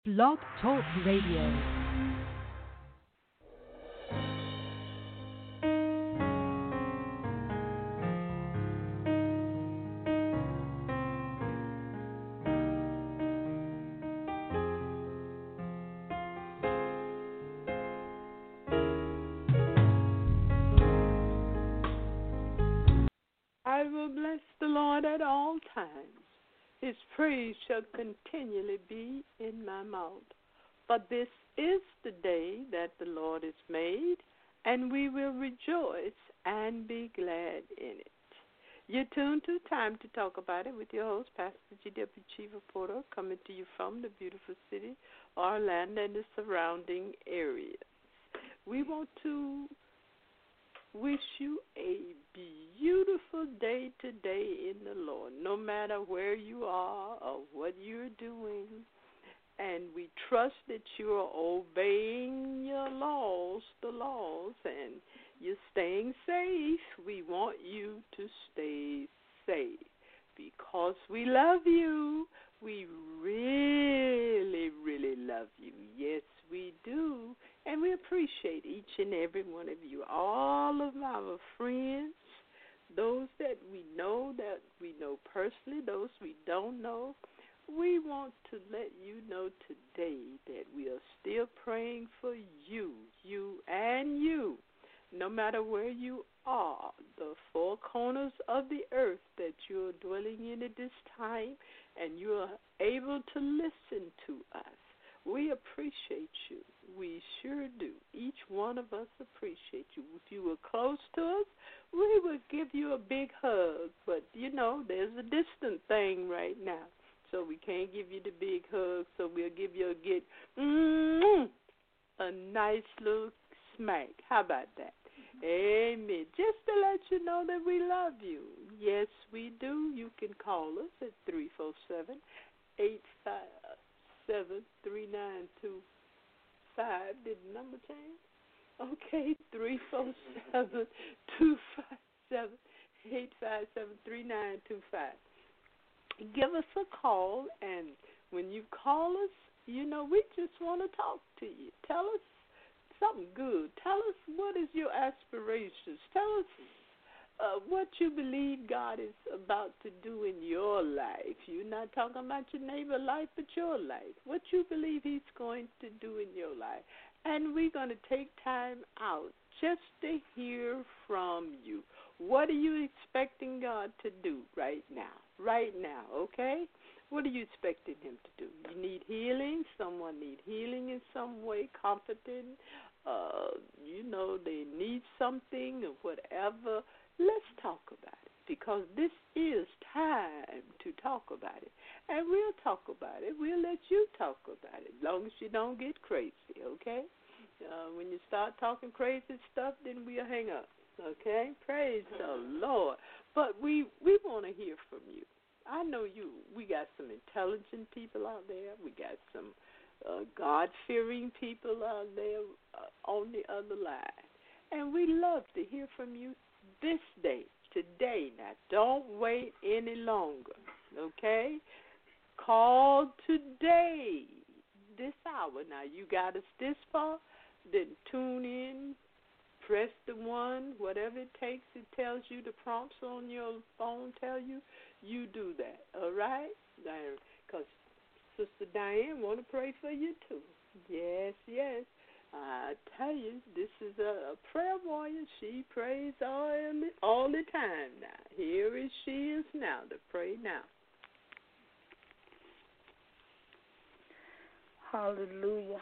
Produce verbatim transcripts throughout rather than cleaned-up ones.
Blog Talk Radio. I will bless the Lord at all times. His praise shall continually be in my mouth. For this is the day that the Lord has made, and we will rejoice and be glad in it. You're tuned to Time to Talk About It with your host, Pastor G W. Chiva Porter, coming to you from the beautiful city, Orlando, and the surrounding areas. We want to wish you a beautiful day today in the Lord, no matter where you are or what you're doing. And we trust that you are obeying your laws, the laws, and you're staying safe. We want you to stay safe because we love you. We really, really love you. Yes, we do. And we appreciate each and every one of you, all of our friends, those that we know, that we know personally, those we don't know. We want to let you know today that we are still praying for you, you and you, no matter where you are, the four corners of the earth that you are dwelling in at this time, and you are able to listen to us. We appreciate you. We sure do. Each one of us appreciate you. If you were close to us, we would give you a big hug. But, you know, there's a distant thing right now. So we can't give you the big hug. So we'll give you a get, mm, a nice little smack. How about that? Amen. Just to let you know that we love you. Yes, we do. You can call us at three four seven, eight five seven, three nine two five. Did the number change? Okay, three four seven, two five seven, eight five seven, three nine two five. Give us a call, and when you call us, you know, we just want to talk to you. Tell us something good. Tell us what is your aspirations. Tell us uh, what you believe God is about to do in your life. You're not talking about your neighbor's life, but your life. What you believe He's going to do in your life. And we're going to take time out just to hear from you. What are you expecting God to do right now? Right now, okay? What are you expecting Him to do? You need healing. Someone need healing in some way, comforting. Uh, you know, they need something or whatever. Let's talk about it because this is time to talk about it. And we'll talk about it. We'll let you talk about it as long as you don't get crazy, okay? Uh, when you start talking crazy stuff, then we'll hang up, okay? Praise the Lord. But we, we want to hear from you. I know you. We got some intelligent people out there. We got some uh, God-fearing people out there uh, on the other line. And we love to hear from you this day, today. Now, don't wait any longer, okay? Call today, this hour. Now, you got us this far, then tune in, press the one, whatever it takes. It tells you the prompts on your phone tell you, you do that, all right? Because Sister Diane want to pray for you too. Yes, yes. I tell you, this is a, a prayer warrior. She prays all, all the time now. Here is she is now to pray now. Hallelujah.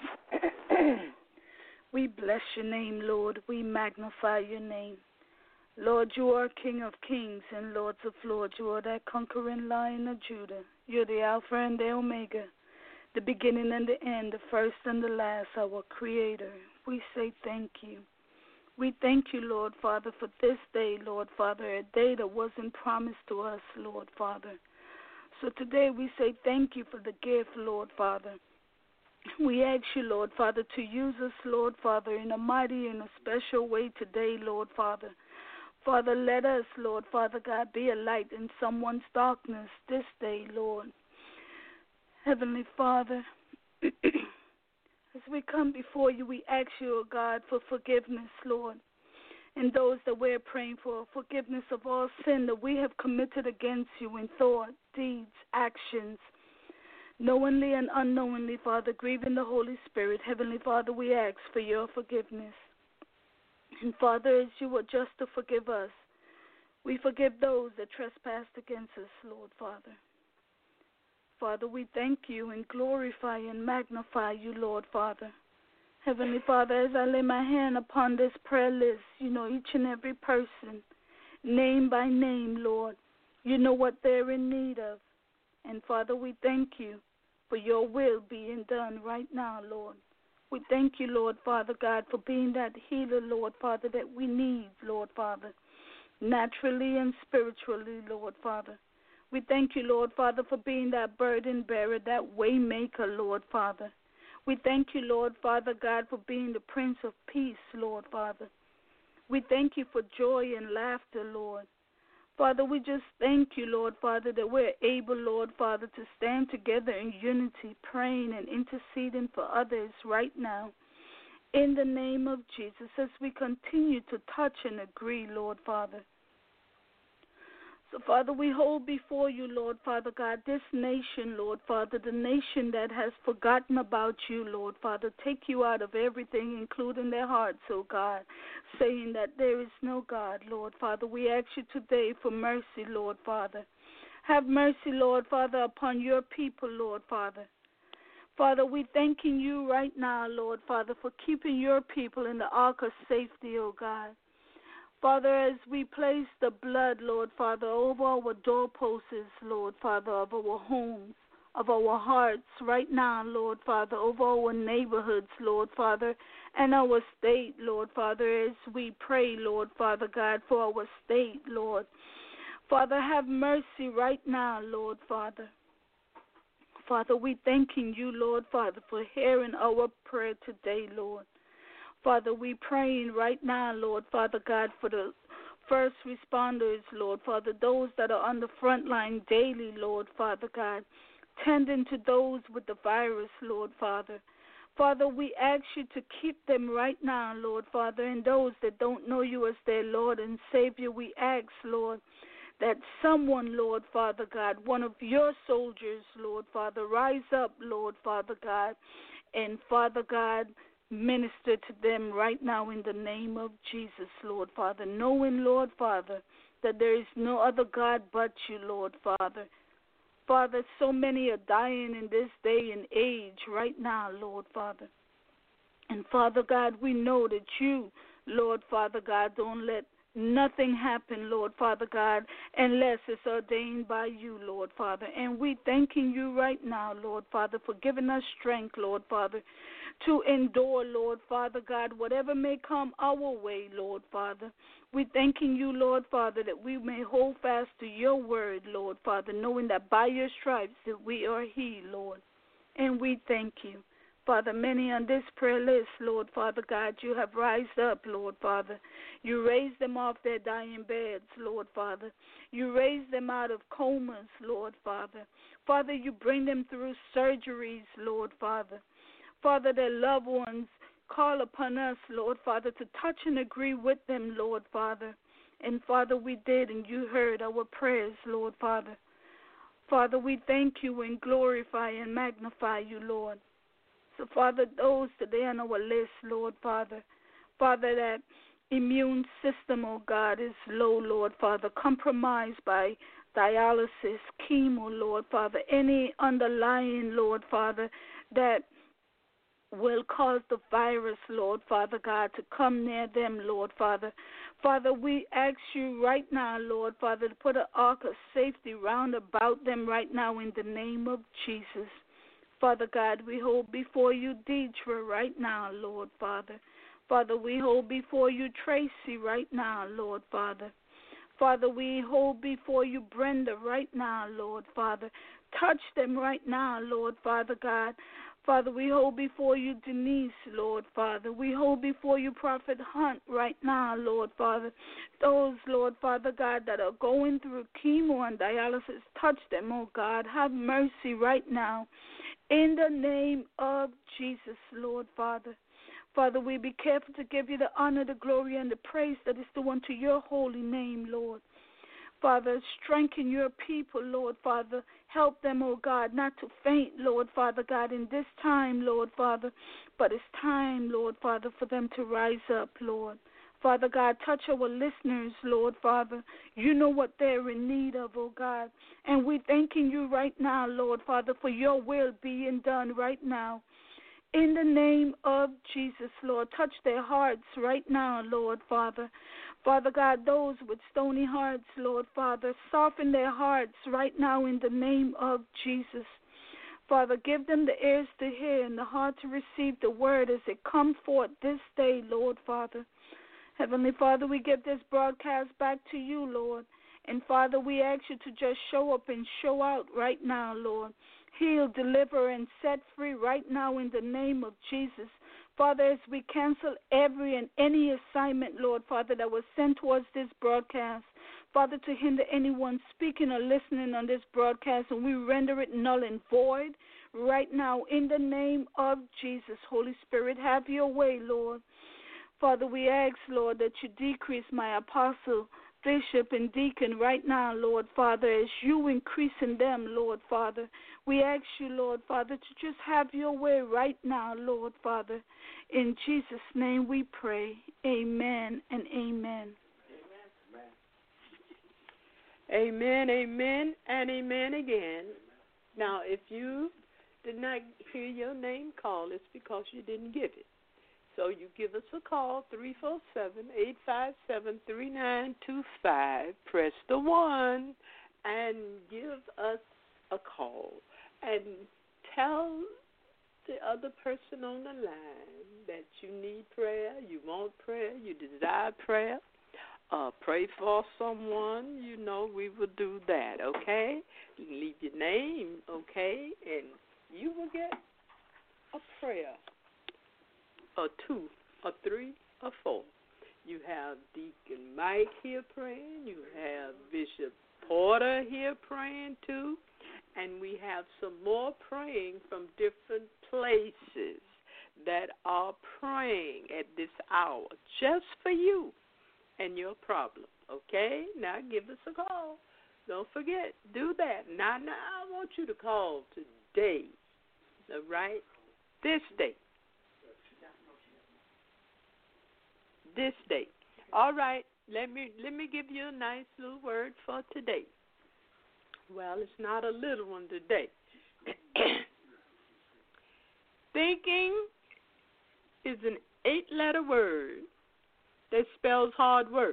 We bless your name, Lord. We magnify your name. Lord, you are King of kings and Lords of lords. You are that conquering Lion of Judah. You're the Alpha and the Omega, the beginning and the end, the first and the last, our Creator. We say thank you. We thank you, Lord Father, for this day, Lord Father, a day that wasn't promised to us, Lord Father. So today we say thank you for the gift, Lord Father. We ask you, Lord Father, to use us, Lord Father, in a mighty and a special way today, Lord Father. Father, let us, Lord Father God, be a light in someone's darkness this day, Lord. Heavenly Father, As we come before you, we ask you, O God, for forgiveness, Lord. And those that we're praying for, forgiveness of all sin that we have committed against you in thought, deeds, actions, knowingly and unknowingly, Father, grieving the Holy Spirit. Heavenly Father, we ask for your forgiveness. And Father, as you are just to forgive us, we forgive those that trespassed against us, Lord Father. Father, we thank you and glorify and magnify you, Lord Father. Heavenly Father, as I lay my hand upon this prayer list, you know each and every person, name by name, Lord. You know what they're in need of. And Father, we thank you for your will being done right now, Lord. We thank you, Lord Father God, for being that healer, Lord Father, that we need, Lord Father, naturally and spiritually, Lord Father. We thank you, Lord Father, for being that burden bearer, that way maker, Lord Father. We thank you, Lord Father God, for being the Prince of Peace, Lord Father. We thank you for joy and laughter, Lord. Father, we just thank you, Lord Father, that we're able, Lord Father, to stand together in unity, praying and interceding for others right now. In the name of Jesus, as we continue to touch and agree, Lord Father. So, Father, we hold before you, Lord Father God, this nation, Lord Father, the nation that has forgotten about you, Lord Father. Take you out of everything, including their hearts, oh God, saying that there is no God, Lord Father. We ask you today for mercy, Lord Father. Have mercy, Lord Father, upon your people, Lord Father. Father, we thanking you right now, Lord Father, for keeping your people in the ark of safety, oh God. Father, as we place the blood, Lord Father, over our doorposts, Lord Father, of our homes, of our hearts right now, Lord Father, over our neighborhoods, Lord Father, and our state, Lord Father, as we pray, Lord Father God, for our state, Lord. Father, have mercy right now, Lord Father. Father, we thanking you, Lord Father, for hearing our prayer today, Lord. Father, we praying right now, Lord Father God, for the first responders, Lord Father, those that are on the front line daily, Lord Father God, tending to those with the virus, Lord Father. Father, we ask you to keep them right now, Lord Father, and those that don't know you as their Lord and Savior, we ask, Lord, that someone, Lord Father God, one of your soldiers, Lord Father, rise up, Lord Father God, and Father God, minister to them right now in the name of Jesus, Lord Father, knowing, Lord Father, that there is no other God but you, Lord Father. Father, so many are dying in this day and age right now, Lord Father. And Father God, we know that you, Lord Father God, don't let nothing happen, Lord Father God, unless it's ordained by you, Lord Father. And we thanking you right now, Lord Father, for giving us strength, Lord Father, to endure, Lord Father God, whatever may come our way, Lord Father. We thanking you, Lord Father, that we may hold fast to your word, Lord Father, knowing that by your stripes that we are healed, Lord. And we thank you. Father, many on this prayer list, Lord Father God, you have rised up, Lord Father. You raised them off their dying beds, Lord Father. You raised them out of comas, Lord Father. Father, you bring them through surgeries, Lord Father. Father, their loved ones call upon us, Lord Father, to touch and agree with them, Lord Father. And Father, we did, and you heard our prayers, Lord Father. Father, we thank you and glorify and magnify you, Lord. So, Father, those today on our list, Lord Father, Father, that immune system, oh God, is low, Lord Father, compromised by dialysis, chemo, Lord Father, any underlying, Lord Father, that will cause the virus, Lord Father God, to come near them, Lord Father. Father, we ask you right now, Lord Father, to put an ark of safety round about them right now in the name of Jesus. Father God, we hold before you Deidre right now, Lord Father. Father, we hold before you Tracy right now, Lord Father. Father, we hold before you Brenda right now, Lord Father. Touch them right now, Lord Father God. Father, we hold before you Denise, Lord Father. We hold before you Prophet Hunt right now, Lord Father. Those, Lord Father God, that are going through chemo and dialysis, touch them, oh God. Have mercy right now. In the name of Jesus, Lord Father. Father, we be careful to give you the honor, the glory, and the praise that is due unto your holy name, Lord. Father, strengthen your people, Lord Father. Help them, oh God, not to faint, Lord Father God, in this time, Lord Father. But it's time, Lord Father, for them to rise up, Lord. Father God, touch our listeners, Lord Father. You know what they're in need of, oh God. And we're thanking you right now, Lord Father, for your will being done right now. In the name of Jesus, Lord, touch their hearts right now, Lord Father. Father God, those with stony hearts, Lord Father, soften their hearts right now in the name of Jesus. Father, give them the ears to hear and the heart to receive the word as it comes forth this day, Lord Father. Heavenly Father, we give this broadcast back to you, Lord. And Father, we ask you to just show up and show out right now, Lord. Heal, deliver, and set free right now in the name of Jesus. Father, as we cancel every and any assignment, Lord, Father, that was sent towards this broadcast, Father, to hinder anyone speaking or listening on this broadcast, and we render it null and void right now in the name of Jesus. Holy Spirit, have your way, Lord. Father, we ask, Lord, that you decrease my apostle, bishop, and deacon right now, Lord, Father, as you increase in them, Lord, Father. We ask you, Lord, Father, to just have your way right now, Lord, Father. In Jesus' name we pray. Amen and amen. Amen, amen, and amen again. Now, if you did not hear your name called, it's because you didn't give it. So you give us a call, three four seven, eight five seven, three nine two five. Press the one and give us a call. And tell the other person on the line that you need prayer, you want prayer, you desire prayer. Uh, pray for someone, you know, we will do that, okay? You can leave your name, okay? And you will get a prayer. Or two, or three, or four. You have Deacon Mike here praying. You have Bishop Porter here praying too. And we have some more praying from different places that are praying at this hour just for you and your problem. Okay? Now give us a call. Don't forget, do that. Now, now I want you to call today. All right? This day. This day. All right, let me let me give you a nice little word for today. Well, it's not a little one today. Thinking is an eight-letter word that spells hard work.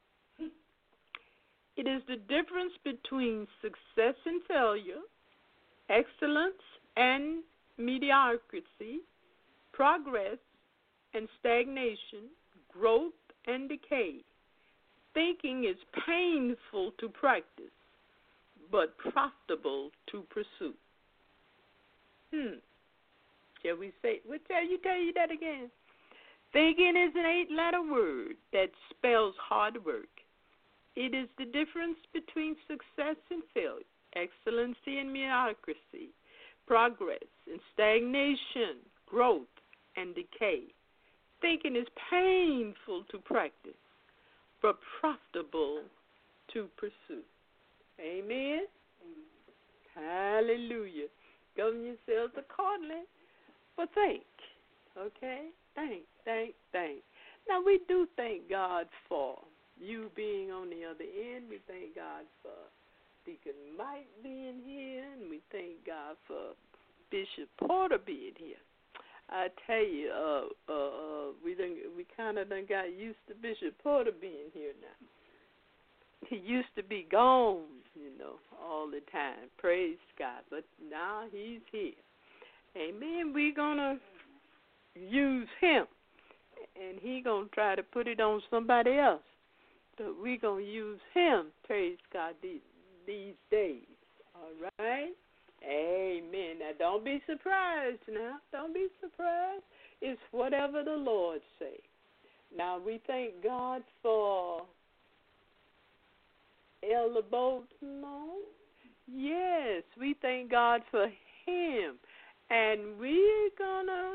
It is the difference between success and failure, excellence and mediocrity, progress and stagnation, growth and decay. Thinking is painful to practice, but profitable to pursue. Hmm. Shall we say, we'll tell you, tell you that again. Thinking is an eight-letter word that spells hard work. It is the difference between success and failure, excellency and mediocrity, progress and stagnation, growth and decay. Thinking is painful to practice, but profitable to pursue. Amen? Hallelujah. Govern yourselves accordingly, but think. Okay? Think, think, think. Now, we do thank God for you being on the other end. We thank God for Deacon Mike being here, and we thank God for Bishop Porter being here. I tell you, uh, uh, uh, we done, we kind of done got used to Bishop Porter being here now. He used to be gone, you know, all the time. Praise God. But now he's here. Amen. We're going to use him, and he going to try to put it on somebody else. But we're going to use him, praise God, these, these days. All right? Amen. Now, don't be surprised now. Don't be surprised. It's whatever the Lord say. Now, we thank God for Elder Bolton. Yes, we thank God for him And we're going to,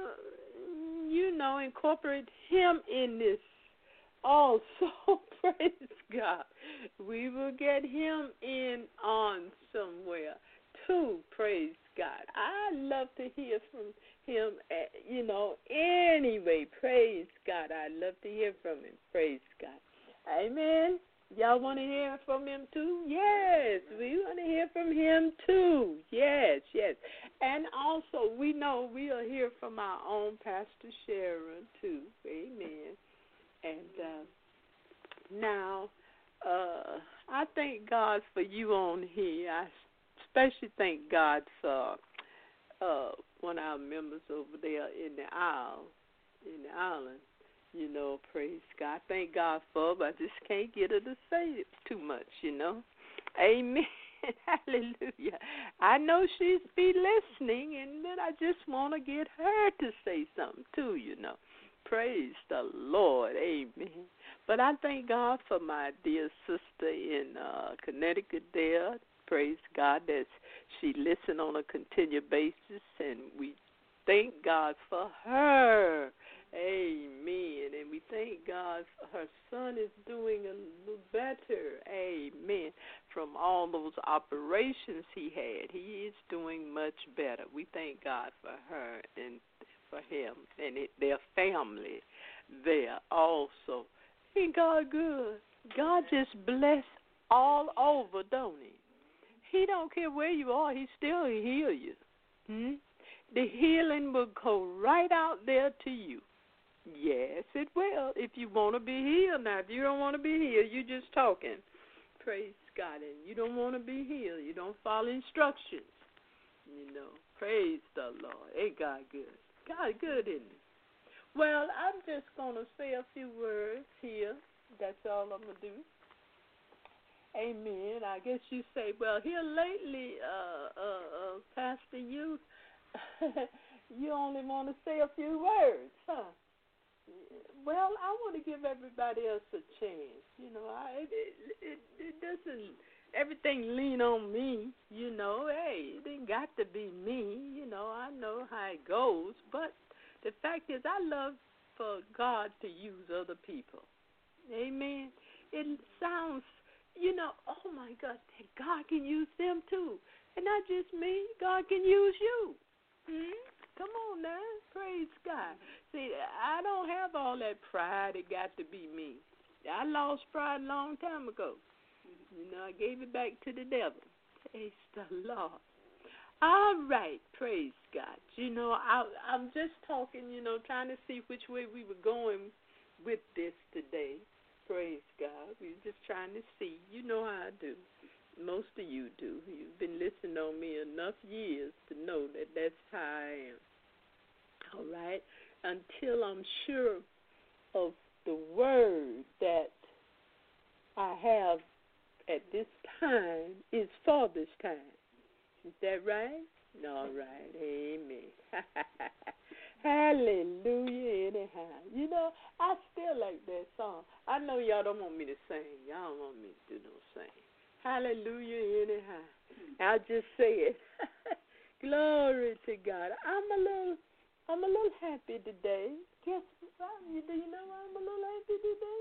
you know, incorporate him in this also. Praise God. We will get him in on somewhere too. Praise God. I love to hear from him, you know, anyway. Praise God. I love to hear from him. Praise God. Amen. Y'all want to hear from him too? Yes, we want to hear from him too. Yes, yes. And also, we know we'll hear from our own Pastor Sharon too. Amen. And uh, now, uh, I thank God for you on here. I especially thank God for uh, one of our members over there in the aisle, in the island. You know, praise God. Thank God for her, but I just can't get her to say it too much, you know. Amen. Hallelujah. I know she's be listening, and then I just want to get her to say something too, you know. Praise the Lord. Amen. But I thank God for my dear sister in uh, Connecticut there. Praise God that she listens on a continued basis, and we thank God for her. Amen. And we thank God for her son is doing a little better. Amen. From all those operations he had, he is doing much better. We thank God for her and for him and it, their family there also. Ain't God good? God just bless all over, don't he? He don't care where you are. He still heal you. Hmm? The healing will go right out there to you. Yes, it will, if you want to be healed. Now, if you don't want to be healed, you're just talking. Praise God. And you don't want to be healed. You don't follow instructions. You know, praise the Lord. Ain't God good? God good, isn't he? Well, I'm just going to say a few words here. That's all I'm going to do. Amen. I guess you say, well, here lately, uh, uh, uh, Pastor, you, you only want to say a few words, huh? Well, I want to give everybody else a chance. You know, I, it, it, it doesn't, everything lean on me, you know. Hey, it ain't got to be me. You know, I know how it goes. But the fact is, I love for God to use other people. Amen. It sounds, you know, oh, my God, God can use them too. And not just me, God can use you. Hmm? Come on now. Praise God. See, I don't have all that pride. It got to be me. I lost pride a long time ago. You know, I gave it back to the devil. Praise the Lord. All right. Praise God. You know, I, I'm just talking, you know, trying to see which way we were going with this today. Praise God. We were just trying to see. You know how I do. Most of you do. You've been listening on me enough years to know that that's how I am. All right? Until I'm sure of the word that I have at this time is for this time. Is that right? All right. Amen. Hallelujah anyhow. You know, I still like that song. I know y'all don't want me to sing. Y'all don't want me to do no singing. Hallelujah anyhow. I'll just say it. Glory to God. I'm a little I'm a little happy today. Guess what? Do you know why I'm a little happy today?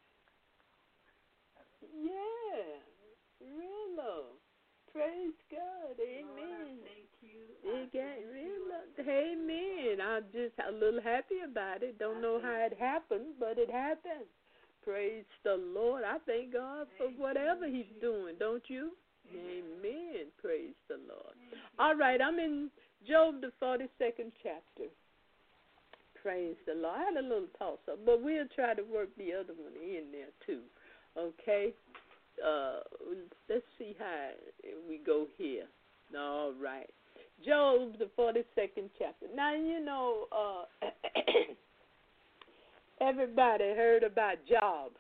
Yeah. Real love. Praise God. Amen. Lord, thank you. It got real love. Amen. I'm just a little happy about it. Don't know how it happened, but it happened. Praise the Lord. I thank God for whatever he's doing, don't you? Amen. Praise the Lord. All right, I'm in Job, the forty-second chapter. Praise the Lord. I had a little toss-up, but we'll try to work the other one in there, too. Okay? Uh, let's see how we go here. All right. Job, the forty-second chapter. Now, you know, uh, everybody heard about Job.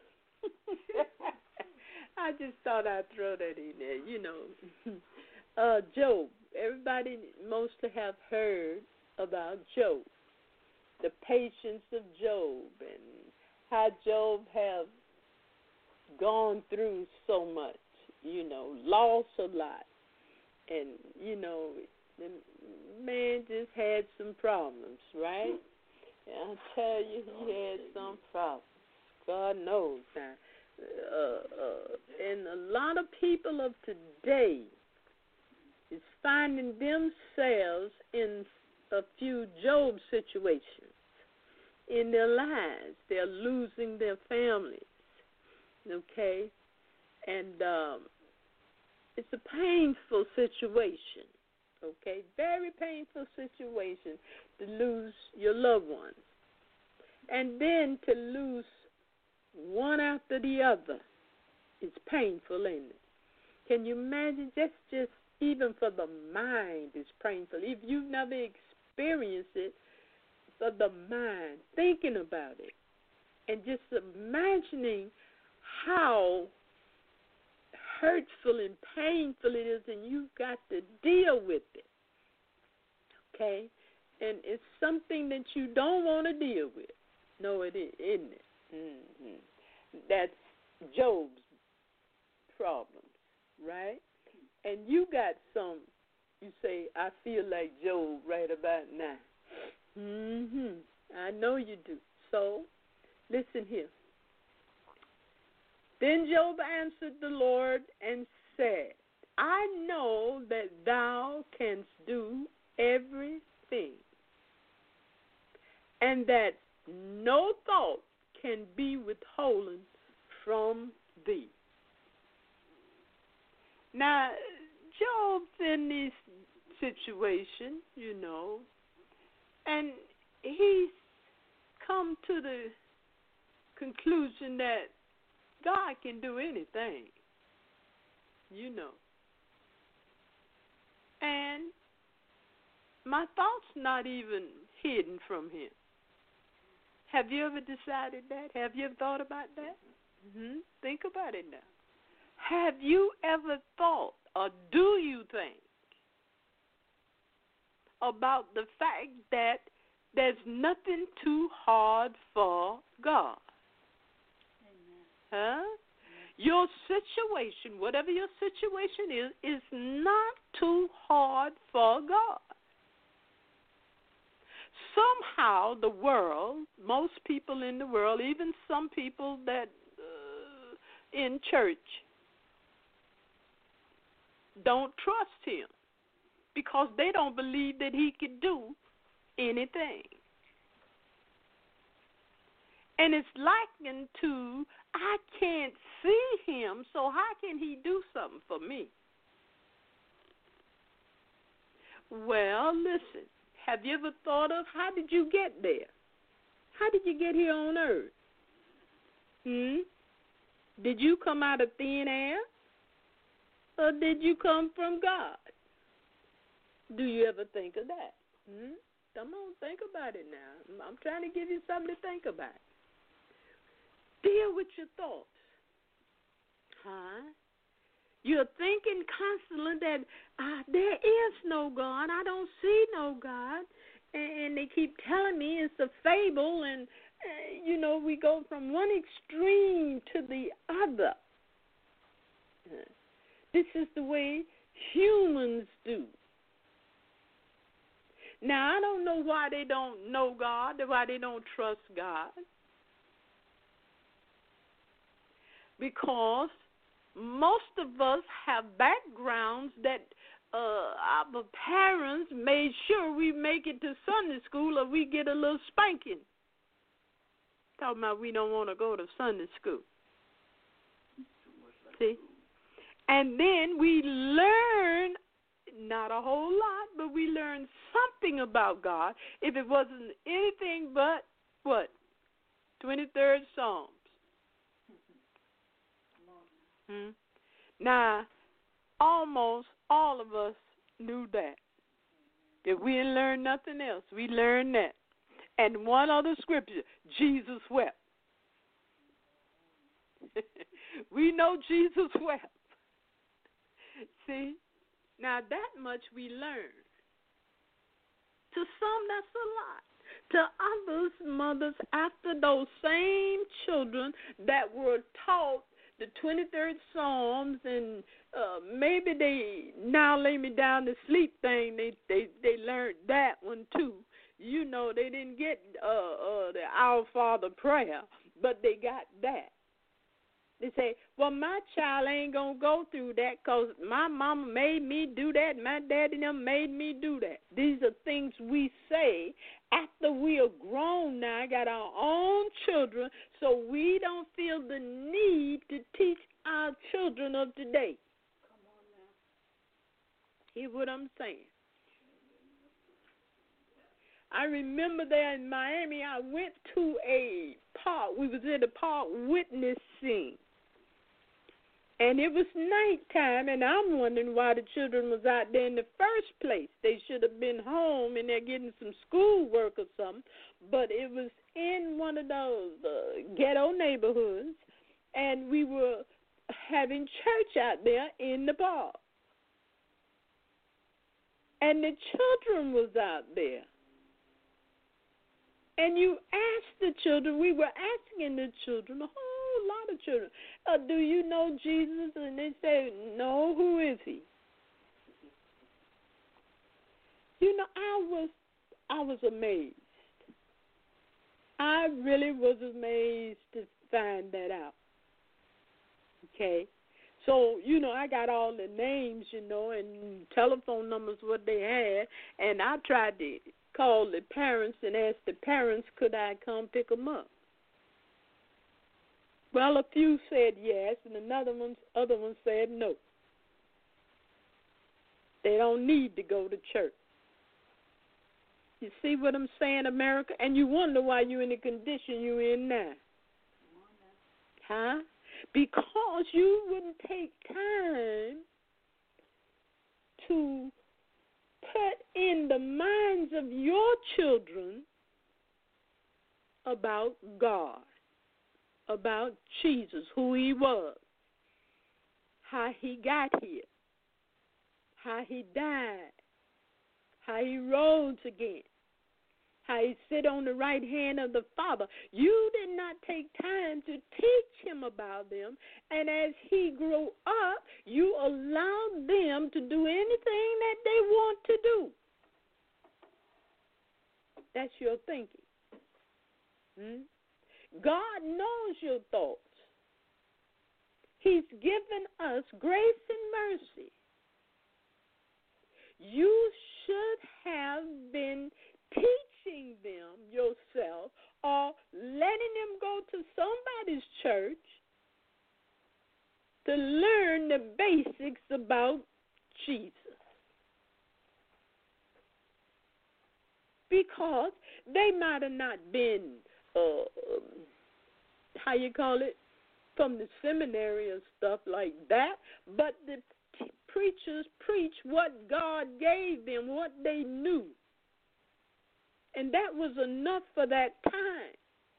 I just thought I'd throw that in there, you know. uh, Job. Everybody mostly have heard about Job, the patience of Job, and how Job have gone through so much, you know, lost a lot. And, you know, The man just had some problems, right? And I tell you, he had some problems. God knows now. Uh, uh, and a lot of people of today is finding themselves in a few Job situations in their lives. They're losing their families, okay? And um, it's a painful situation, okay? Very painful situation to lose your loved ones. And then to lose one after the other. It's painful, ain't it? Can you imagine? Just, just even for the mind, it's painful. If you've never experienced it, for the mind, thinking about it, and just imagining how hurtful and painful it is, and you've got to deal with it, okay? And it's something that you don't want to deal with. No, it is, isn't it? Mm-hmm. That's Job's problems, right? And you got some, you say, I feel like Job right about now. Mm-hmm. I know you do. So, listen here. Then Job answered the Lord and said, I know that thou canst do everything, and that no thought can be withholden from thee. Now, Job's in this situation, you know, and he's come to the conclusion that God can do anything, you know. And my thoughts not even hidden from him. Have you ever decided that? Have you ever thought about that? Mm-hmm. Think about it now. Have you ever thought, or do you think, about the fact that there's nothing too hard for God? Amen. Huh? Your situation, whatever your situation is, is not too hard for God. Somehow the world, most people in the world, even some people that uh, in church, don't trust him because they don't believe that he could do anything. And it's likened to, I can't see him, so how can he do something for me? Well, listen, have you ever thought of how did you get there? How did you get here on earth? Hmm? Did you come out of thin air? Or did you come from God? Do you ever think of that? Hmm? Come on, think about it now. I'm trying to give you something to think about. Deal with your thoughts. Huh? You're thinking constantly that uh, there is no God. I don't see no God. And, and they keep telling me it's a fable. And, uh, you know, we go from one extreme to the other. Uh, this is the way humans do. Now, I don't know why they don't know God, why they don't trust God. Because most of us have backgrounds that uh, our parents made sure we make it to Sunday school or we get a little spanking. Talking about we don't want to go to Sunday school. See? And then we learn, not a whole lot, but we learn something about God. If it wasn't anything but, what, twenty-third Psalms. Hmm? Now, almost all of us knew that. If we didn't learn nothing else, we learned that. And one other scripture, Jesus wept. We know Jesus wept. See? Now, that much we learned. To some, that's a lot. To others, mothers, after those same children that were taught the twenty-third Psalms, and uh, maybe they now lay me down to sleep thing. They they they learned that one too. You know, they didn't get uh, uh, the Our Father prayer, but they got that. They say, well, my child ain't going to go through that because my mama made me do that, my daddy and them made me do that. These are things we say after we are grown now, got our own children, so we don't feel the need to teach our children of today. Come on now. Hear what I'm saying? I remember there in Miami, I went to a park. We was in the park witnessing. And it was nighttime, and I'm wondering why the children was out there in the first place. They should have been home, and they're getting some schoolwork or something. But it was in one of those uh, ghetto neighborhoods, and we were having church out there in the park. And the children was out there. And you asked the children, we were asking the children, a whole lot of children, uh, do you know Jesus? And they say, no, who is he? You know, I was, I was amazed. I really was amazed to find that out. Okay? So, you know, I got all the names, you know, and telephone numbers, what they had, and I tried to called the parents and asked the parents, could I come pick them up? Well, a few said yes, and another one, other one said no. They don't need to go to church. You see what I'm saying, America? And you wonder why you're in the condition you're in now. Huh? Because you wouldn't take time to put in the minds of your children about God, about Jesus, who he was, how he got here, how he died, how he rose again, how he sit on the right hand of the Father. You did not take time to teach him about them, and as he grew up, you allowed them to do anything that they want to do. That's your thinking. Hmm? God knows your thoughts. He's given us grace and mercy. You should have been teaching them yourself or letting them go to somebody's church to learn the basics about Jesus. Because they might have not been, uh, how you call it, from the seminary and stuff like that, but the t- preachers preach what God gave them, what they knew. And that was enough for that time.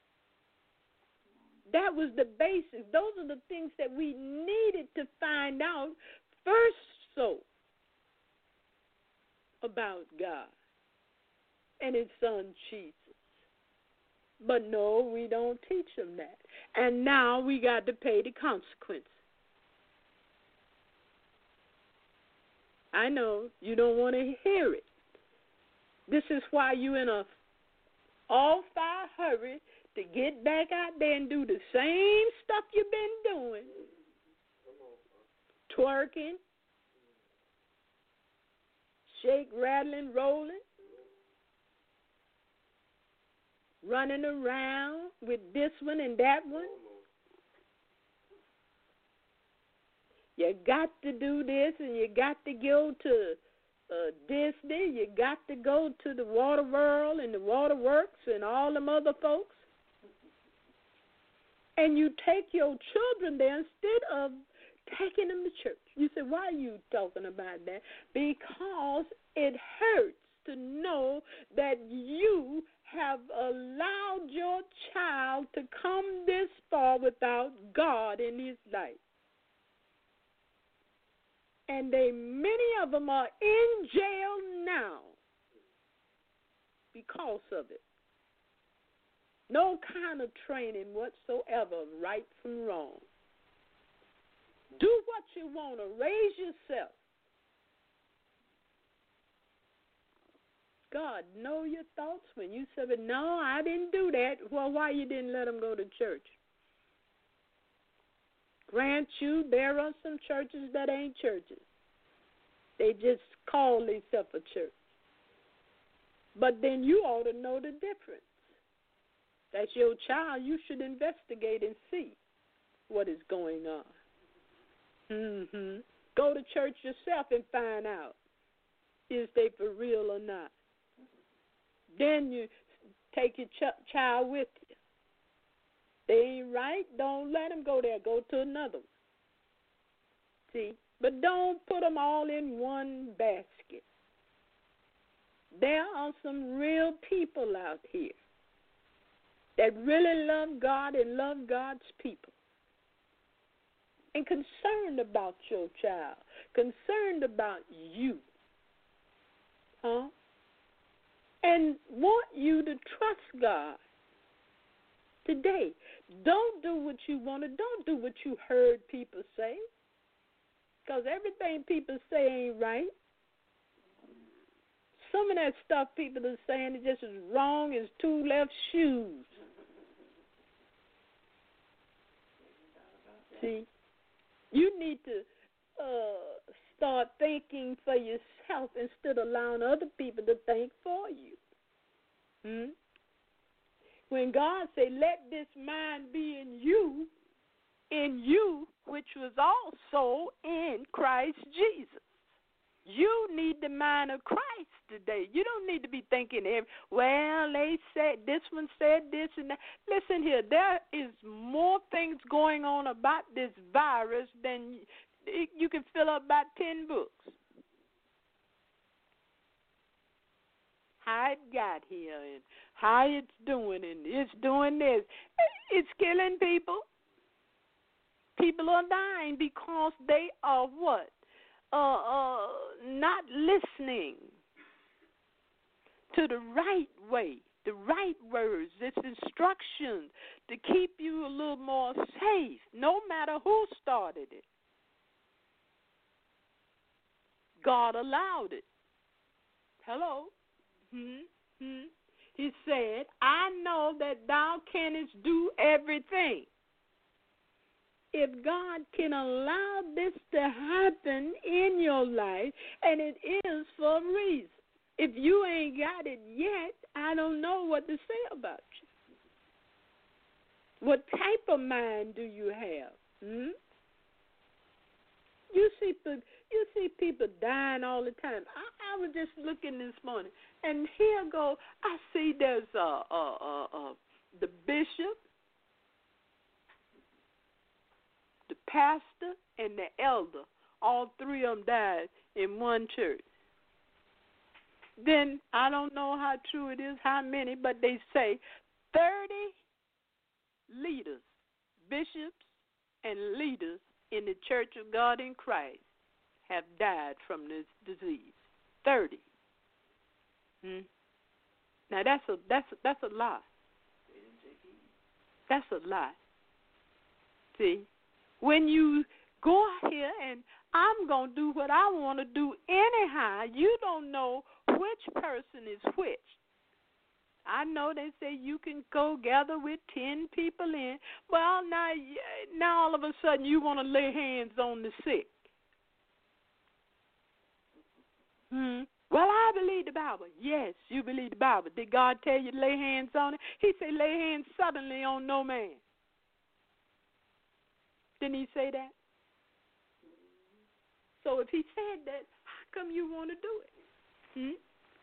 That was the basics. Those are the things that we needed to find out first so about God and his son Jesus. But no, we don't teach them that. And now we got to pay the consequences. I know you don't want to hear it. This is why you're in a all-fire hurry to get back out there and do the same stuff you've been doing. Twerking, shake, rattling, rolling, running around with this one and that one. You got to do this and you got to go to uh, Disney. You got to go to the Water World and the Waterworks and all them other folks. And you take your children there instead of taking them to church. You say, why are you talking about that? Because it hurts to know that you have allowed your child to come this far without God in his life. And they, many of them are in jail now because of it. No kind of training whatsoever, right from wrong. Do what you want to. Raise yourself. God know your thoughts when you said, no, I didn't do that. Well, why you didn't let them go to church? Grant you, there are some churches that ain't churches. They just call themselves a church. But then you ought to know the difference. That's your child. You should investigate and see what is going on. Mm-hmm. Go to church yourself and find out, is they for real or not. Then you take your ch- child with you. They ain't right, don't let them go there. Go to another one. See? But don't put them all in one basket. There are some real people out here that really love God and love God's people. And concerned about your child. Concerned about you. Huh? And want you to trust God today. Don't do what you want to. Don't do what you heard people say. Because everything people say ain't right. Some of that stuff people are saying is just as wrong as two left shoes. See, you need to uh, start thinking for yourself instead of allowing other people to think for you. Hmm? When God said, let this mind be in you, in you, which was also in Christ Jesus. You need the mind of Christ today. You don't need to be thinking, well, they said, this one said this and that. Listen here, there is more things going on about this virus than you can fill up about ten books. How it got here and how it's doing and it's doing this. It's killing people. People are dying because they are what? Uh, uh, not listening to the right way, the right words, its instructions to keep you a little more safe, no matter who started it. God allowed it. Hello? Mm-hmm. He said, I know that thou canst do everything. If God can allow this to happen in your life, and it is for a reason. If you ain't got it yet, I don't know what to say about you. What type of mind do you have? Hmm? You see, you see people dying all the time. I, I was just looking this morning, and here go. I see there's uh, uh, uh, uh, the bishop, the pastor, and the elder. All three of them died in one church. Then I don't know how true it is, how many, but they say thirty leaders, bishops, and leaders in the Church of God in Christ have died from this disease. Thirty. Hmm? Now that's a that's a, that's a lie. That's a lie. See, when you go out here and I'm gonna do what I want to do anyhow, you don't know which person is which. I know they say you can go gather with ten people in. Well, now, now all of a sudden you want to lay hands on the sick. Hmm. Well, I believe the Bible. Yes, you believe the Bible. Did God tell you to lay hands on it? He said lay hands suddenly on no man. Didn't he say that? So if he said that, how come you want to do it? Hmm?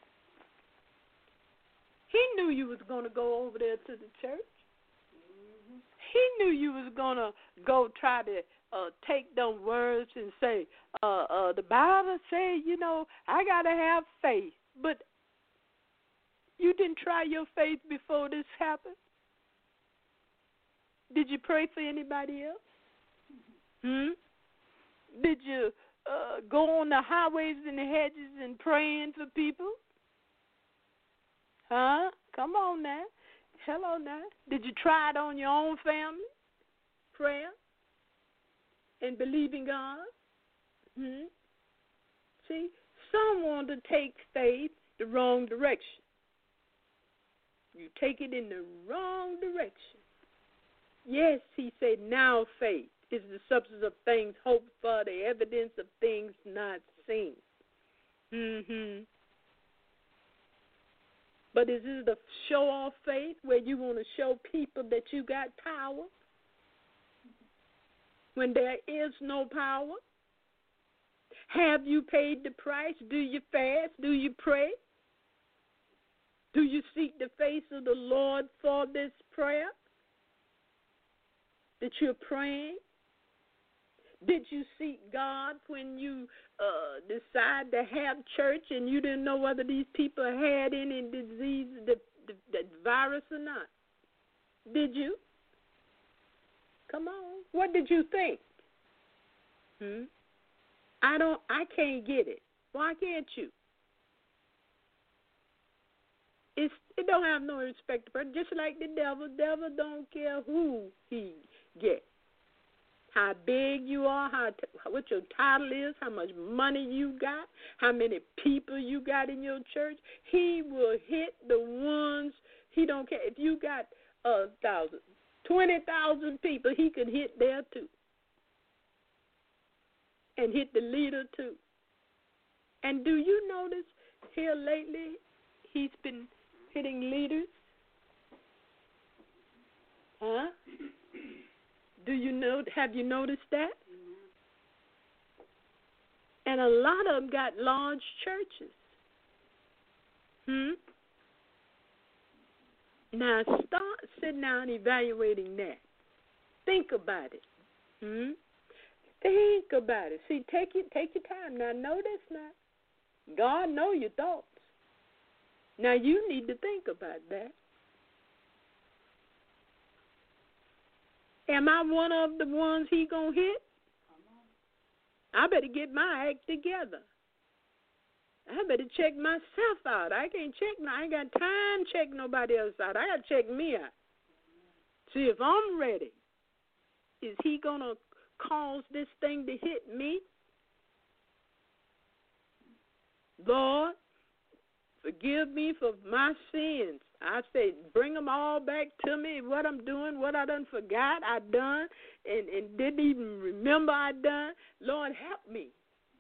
He knew you was going to go over there to the church. Mm-hmm. He knew you was going to go try to uh, take them words and say, uh, uh, the Bible says, you know, I got to have faith. But you didn't try your faith before this happened? Did you pray for anybody else? Hmm? Did you uh, go on the highways and the hedges and praying for people? Huh? Come on now. Hello now. Did you try it on your own family? Prayer? and believe in God? Hmm? See, some want to take faith the wrong direction. You take it in the wrong direction. Yes, he said, now faith is the substance of things hoped for, the evidence of things not seen. Mm-hmm. But is it a show-off faith where you want to show people that you got power when there is no power? Have you paid the price? Do you fast? Do you pray? Do you seek the face of the Lord for this prayer that you're praying? Did you seek God when you uh, decide to have church and you didn't know whether these people had any disease, the, the, the virus or not? Did you? Come on. What did you think? Hmm? I don't. I can't get it. Why can't you? It's, it don't have no respect for it. Just like the devil. Devil don't care who he gets. How big you are, how t- what your title is, how much money you got, how many people you got in your church. He will hit the ones he don't care. If you got a thousand, twenty thousand people, he can hit there too. And hit the leader too. And do you notice here lately he's been hitting leaders? Huh? Do you know? Have you noticed that? And a lot of them got large churches. Hmm? Now start sitting down evaluating that. Think about it. Hmm? Think about it. See, take it, take your time. Now, notice now. God know your thoughts. Now, you need to think about that. Am I one of the ones he gonna hit? I better get my act together. I better check myself out. I can't check. I ain't got time to check nobody else out. I got to check me out. See if I'm ready. Is he gonna cause this thing to hit me? Lord, forgive me for my sins. I say, bring them all back to me, what I'm doing, what I done forgot I done, and, and didn't even remember I done. Lord, help me.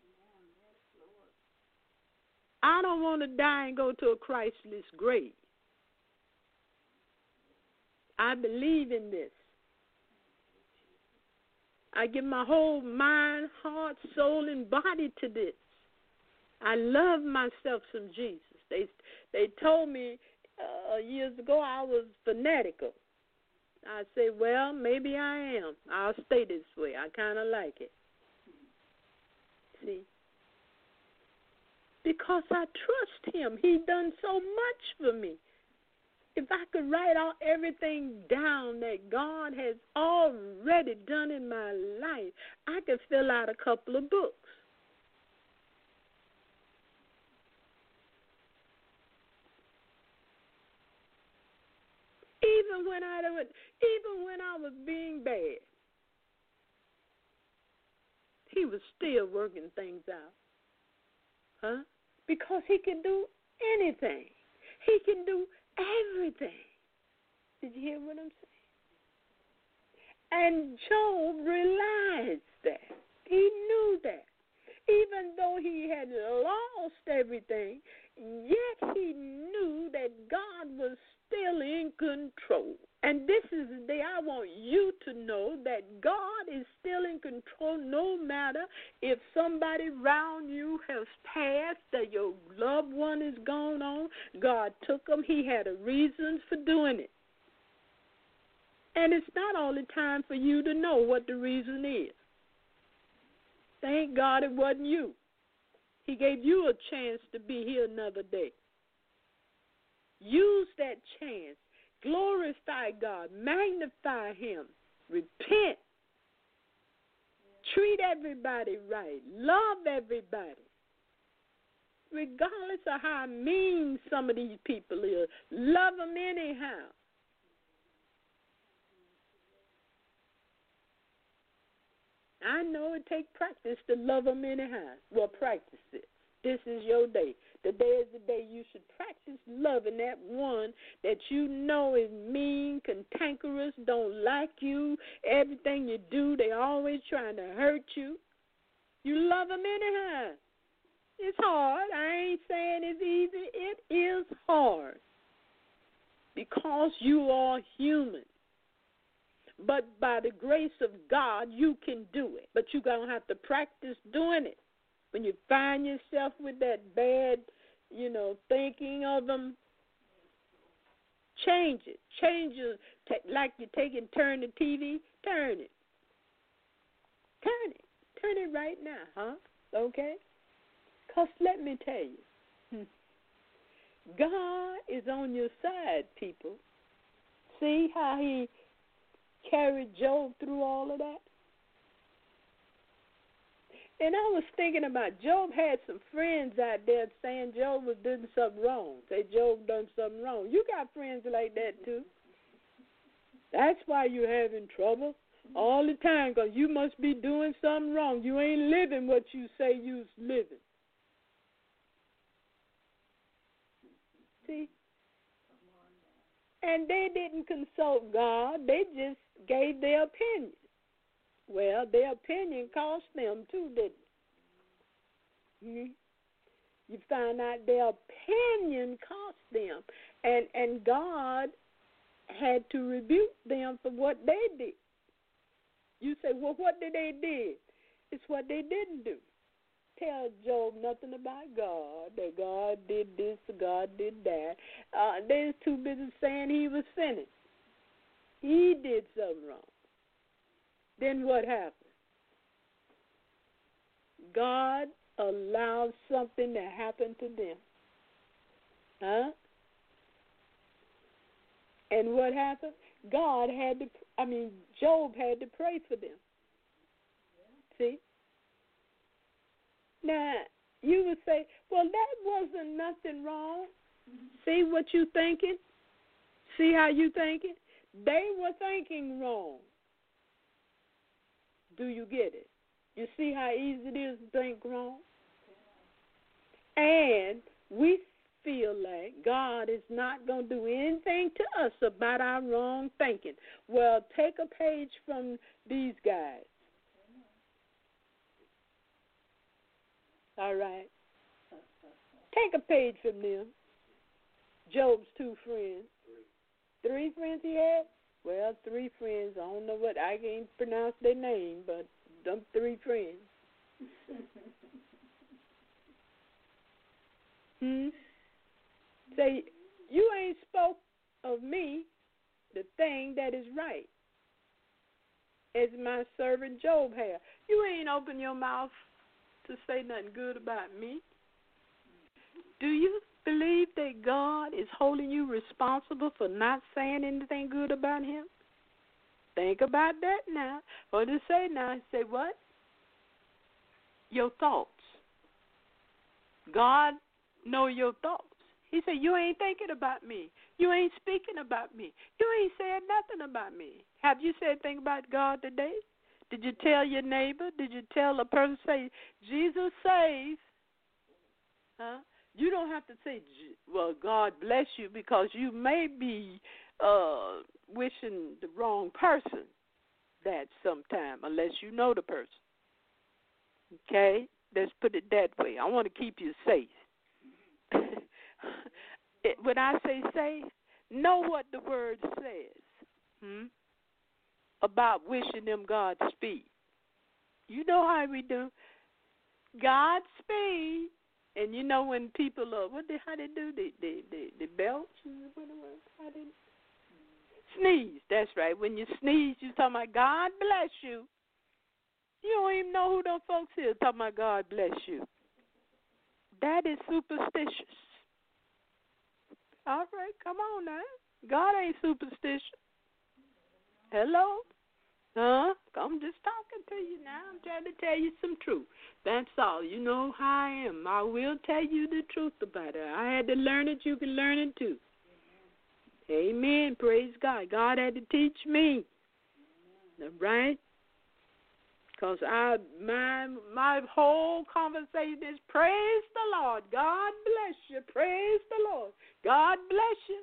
I don't want to die and go to a Christless grave. I believe in this. I give my whole mind, heart, soul, and body to this. I love myself some Jesus. They they told me uh, years ago I was fanatical. I said, well, maybe I am. I'll stay this way. I kind of like it. See? Because I trust him. He done so much for me. If I could write out everything down that God has already done in my life, I could fill out a couple of books. Even when I even when I was being bad, he was still working things out. Huh? Because he can do anything. He can do everything. Did you hear what I'm saying? And Job realized that. He knew that. Even though he had lost everything, yet he knew that God was still in control. And this is the day I want you to know that God is still in control no matter if somebody around you has passed, that your loved one is gone on. God took them. He had a reason for doing it. And it's not all the time for you to know what the reason is. Thank God it wasn't you. He gave you a chance to be here another day. Use that chance. Glorify God. Magnify him. Repent. Treat everybody right. Love everybody. Regardless of how mean some of these people are, love them anyhow. I know it takes practice to love them anyhow. Well, practice it. This is your day. Today is the day you should practice loving that one that you know is mean, cantankerous, don't like you. Everything you do, they always trying to hurt you. You love them anyhow. It's hard. I ain't saying it's easy. It is hard because you are human. But by the grace of God, you can do it. But you're going to have to practice doing it. When you find yourself with that bad, you know, thinking of them, change it. Change it. Like you take and turn the T V, turn it. Turn it. Turn it right now, huh? Okay? Because let me tell you, God is on your side, people. See how he carried Job through all of that? And I was thinking about Job had some friends out there saying Job was doing something wrong. Say Job done something wrong. You got friends like that too. That's why you're having trouble all the time, because you must be doing something wrong. You ain't living what you say you's living. See? And they didn't consult God. They just gave their opinion. Well, their opinion cost them too, didn't it? Mm-hmm. You find out their opinion cost them. And, and God had to rebuke them for what they did. You say, well, what did they do? It's what they didn't do. Tell Job nothing about God, that God did this, God did that. Uh, they're too busy saying he was sinning. He did something wrong. Then what happened? God allowed something to happen to them. Huh? And what happened? God had to, I mean, Job had to pray for them. See? Now, you would say, well, that wasn't nothing wrong. See what you thinking? See how you thinking? They were thinking wrong. Do you get it? You see how easy it is to think wrong? And we feel like God is not going to do anything to us about our wrong thinking. Well, take a page from these guys. All right. Take a page from them. Job's two friends. Three. Three friends he had? Well, three friends. I don't know what, I can't pronounce their name, but them three friends. hmm? Say, you ain't spoke of me the thing that is right, as my servant Job had. You ain't open your mouth to say nothing good about me. Do you believe that God is holding you responsible for not saying anything good about him? Think about that now. What did it say now? Say what? Your thoughts. God know your thoughts. He said, you ain't thinking about me. You ain't speaking about me. You ain't saying nothing about me. Have you said anything about God today? Did you tell your neighbor? Did you tell a person, say, Jesus saves? Huh? You don't have to say, well, God bless you, because you may be uh, wishing the wrong person that sometime, unless you know the person. Okay? Let's put it that way. I want to keep you safe. it, when I say safe, know what the word says hmm, about wishing them Godspeed. You know how we do. Godspeed. And you know when people are, what they, how they do, they, they, they, they belch, how they sneeze, that's right. When you sneeze, you talking about God bless you. You don't even know who them folks is talking about God bless you. That is superstitious. All right, come on now. God ain't superstitious. Hello? Huh? I'm just talking to you now. I'm trying to tell you some truth. That's all. You know how I am. I will tell you the truth about it. I had to learn it. You can learn it too. Amen. Amen. Praise God. God had to teach me. All right? Because I my my whole conversation is praise the Lord. God bless you. Praise the Lord. God bless you.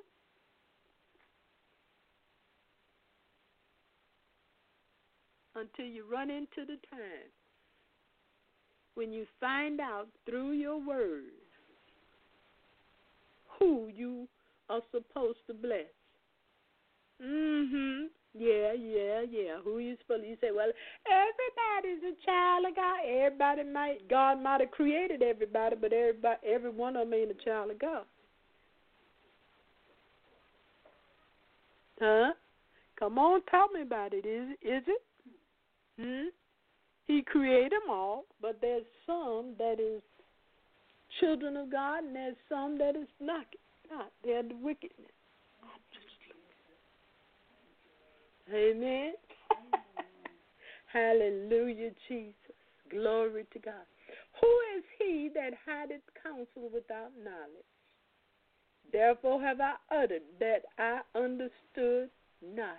Until you run into the time when you find out through your words who you are supposed to bless. Mm-hmm. Yeah, yeah, yeah. Who you supposed to? You say, well, everybody's a child of God. Everybody might, God might have created everybody, but everybody, every one of them ain't a child of God. Huh? Come on, tell me about it. Is, is it? Hmm? He created them all, but there's some that is children of God, and there's some that is not. Not. They're the wickedness. Amen. Hallelujah, Jesus. Glory to God. Who is he that hideth counsel without knowledge? Therefore have I uttered that I understood not.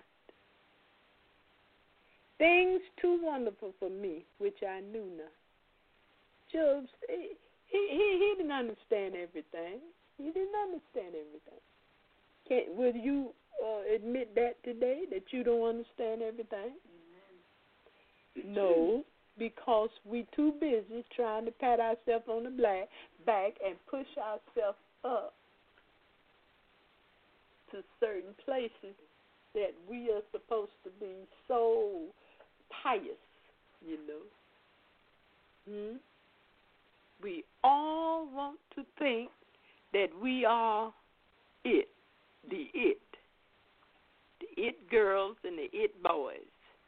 Things too wonderful for me, which I knew not. Job, he, he, he didn't understand everything. He didn't understand everything. Can't, will you uh, admit that today, that you don't understand everything? Amen. No, because we too busy trying to pat ourselves on the black, back and push ourselves up to certain places that we are supposed to be so pious, you know. Hmm? We all want to think that we are it, the it, the it girls and the it boys.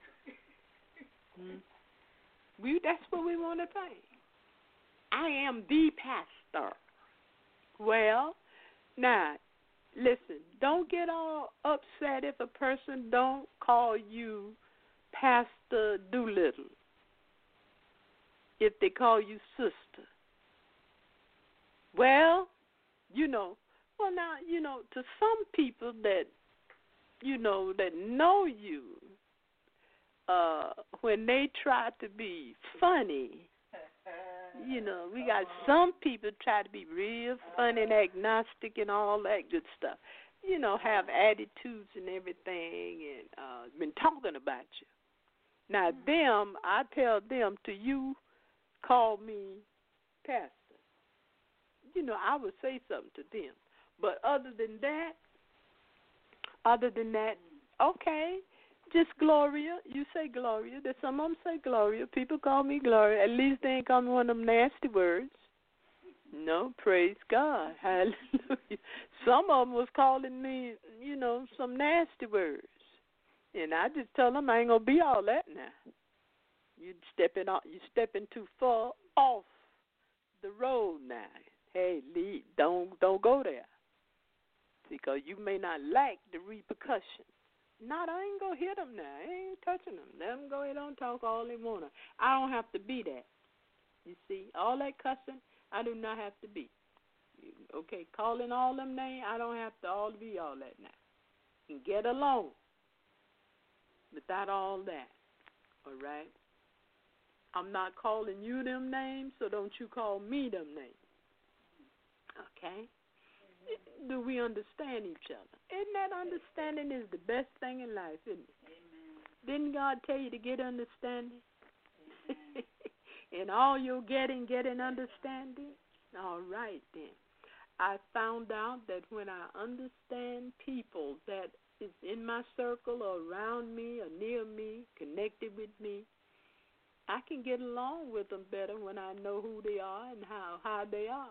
Hmm? We that's what we want to think. I am the pastor. Well, now, listen, don't get all upset if a person don't call you Pastor Doolittle, if they call you sister. Well, you know, well now, you know, to some people that, you know, that know you, uh, when they try to be funny, you know, we got some people try to be real funny and agnostic and all that good stuff. You know, have attitudes and everything and uh, been talking about you. Now, them, I tell them to you, call me pastor. You know, I would say something to them. But other than that, other than that, okay, just Gloria. You say Gloria. There's some of them say Gloria. People call me Gloria. At least they ain't call me one of them nasty words. No, praise God. Hallelujah. Some of them was calling me, you know, some nasty words. And I just tell them I ain't going to be all that now. You stepping off, you stepping too far off the road now. Hey, Lee, don't don't go there. Because you may not like the repercussions. Not, I ain't going to hit them now. I ain't touching them. Let them go ahead and talk all they want to. I don't have to be that. You see, all that cussing, I do not have to be. Okay, calling all them names, I don't have to all be all that now. And get along without all that. All right? I'm not calling you them names, so don't you call me them names. Okay? Mm-hmm. Do we understand each other? Isn't that understanding is the best thing in life, isn't it? Amen. Didn't God tell you to get understanding? In all you're getting, get an understanding? All right, then. I found out that when I understand people that is in my circle or around me or near me, connected with me, I can get along with them better when I know who they are and how, how they are.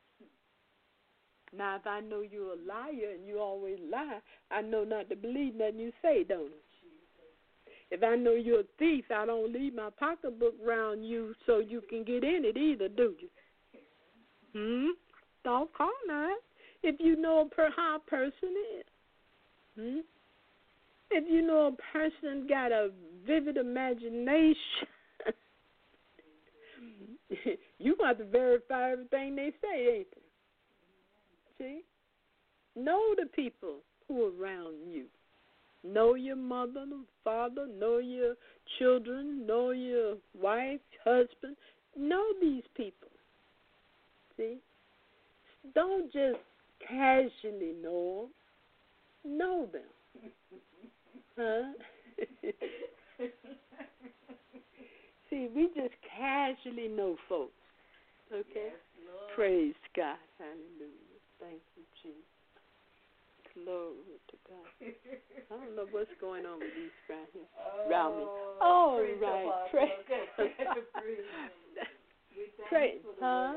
Now, if I know you're a liar and you always lie, I know not to believe nothing you say, don't I? If I know you're a thief, I don't leave my pocketbook around you so you can get in it either, do you? Hmm? Don't call that. If you know per how a person is. Hmm? If you know a person got a vivid imagination, you got to verify everything they say, ain't they? See? Know the people who are around you. Know your mother and father. Know your children. Know your wife, husband. Know these people. See? Don't just casually know them. Know them. Huh? See, we just casually know folks. Okay? Yes, praise God. Hallelujah. Thank you, Jesus. Glory to God. I don't know what's going on with these right here. Oh, around me. All right. Praise. Okay. Praise. Huh?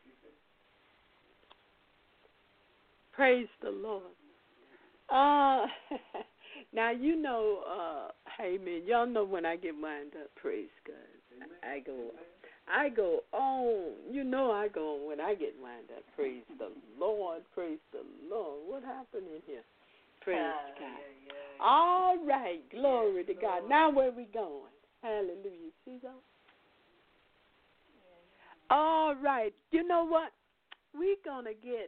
Praise the Lord. Uh, now, you know, uh, amen. Y'all know when I get wound up, praise God. I, I go I go on. You know I go on when I get wound up. Praise the Lord. Praise the Lord. What happened in here? Praise ah, God. Yeah, yeah, yeah. All right. Glory yes, to God. Lord. Now where we going? Hallelujah. See that? Yeah. All right. You know what? We're going to get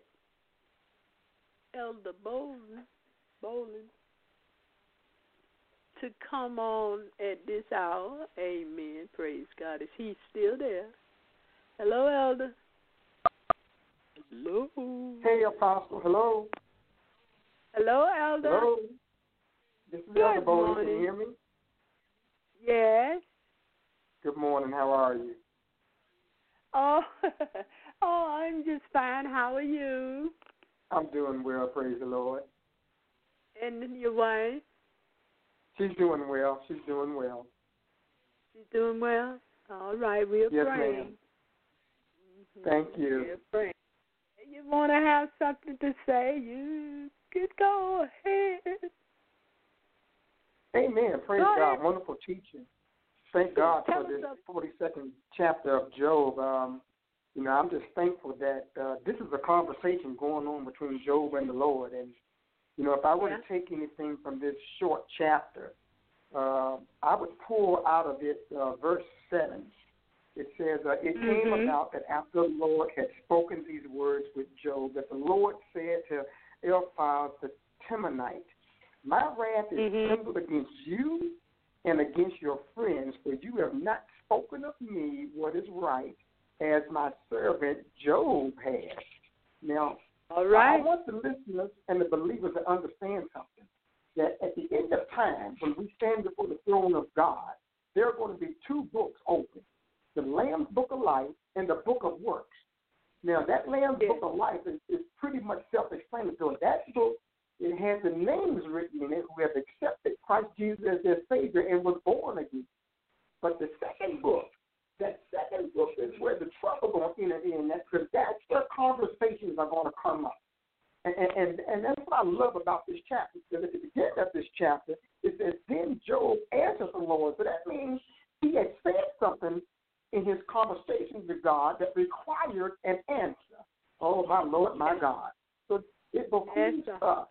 Elder Bolin, Bolin to come on at this hour. Amen. Praise God. Is he still there? Hello, Elder. Hello. Hey, Apostle. Hello. Hello, Elder. Hello. This is Elder Bolin. Can you hear me? Yes. Good morning. How are you? Oh, oh, I'm just fine. How are you? I'm doing well, praise the Lord. And your wife? She's doing well. She's doing well. She's doing well? All right, we're yes, praying. Ma'am. Mm-hmm. Thank you. We're praying. You want to have something to say, you could go ahead. Amen. Praise go God. Ahead. Wonderful teaching. Thank God Tell for this forty-second chapter of Job. Um, you know, I'm just thankful that uh, this is a conversation going on between Job and the Lord. And, you know, if I were yeah. to take anything from this short chapter, uh, I would pull out of it uh, verse seven. It says, uh, it mm-hmm. came about that after the Lord had spoken these words with Job, that the Lord said to Eliphaz the Temanite, my wrath is mm-hmm. kindled against you and against your friends, for you have not spoken of me what is right, as my servant Job has. Now, All right. I want the listeners and the believers to understand something, that at the end of time, when we stand before the throne of God, there are going to be two books open, the Lamb's Book of Life and the Book of Works. Now, that Lamb's yes. Book of Life is, is pretty much self-explanatory. That book, it has the names written in it who have accepted Christ Jesus as their Savior and was born again. But the second book, that second book is where the trouble going to enter in, because that's where conversations are going to come up. And, and, and that's what I love about this chapter, because at the beginning of this chapter, it says, then Job answered the Lord. So that means he had said something in his conversations with God that required an answer. Oh, my Lord, my God. So it behooves us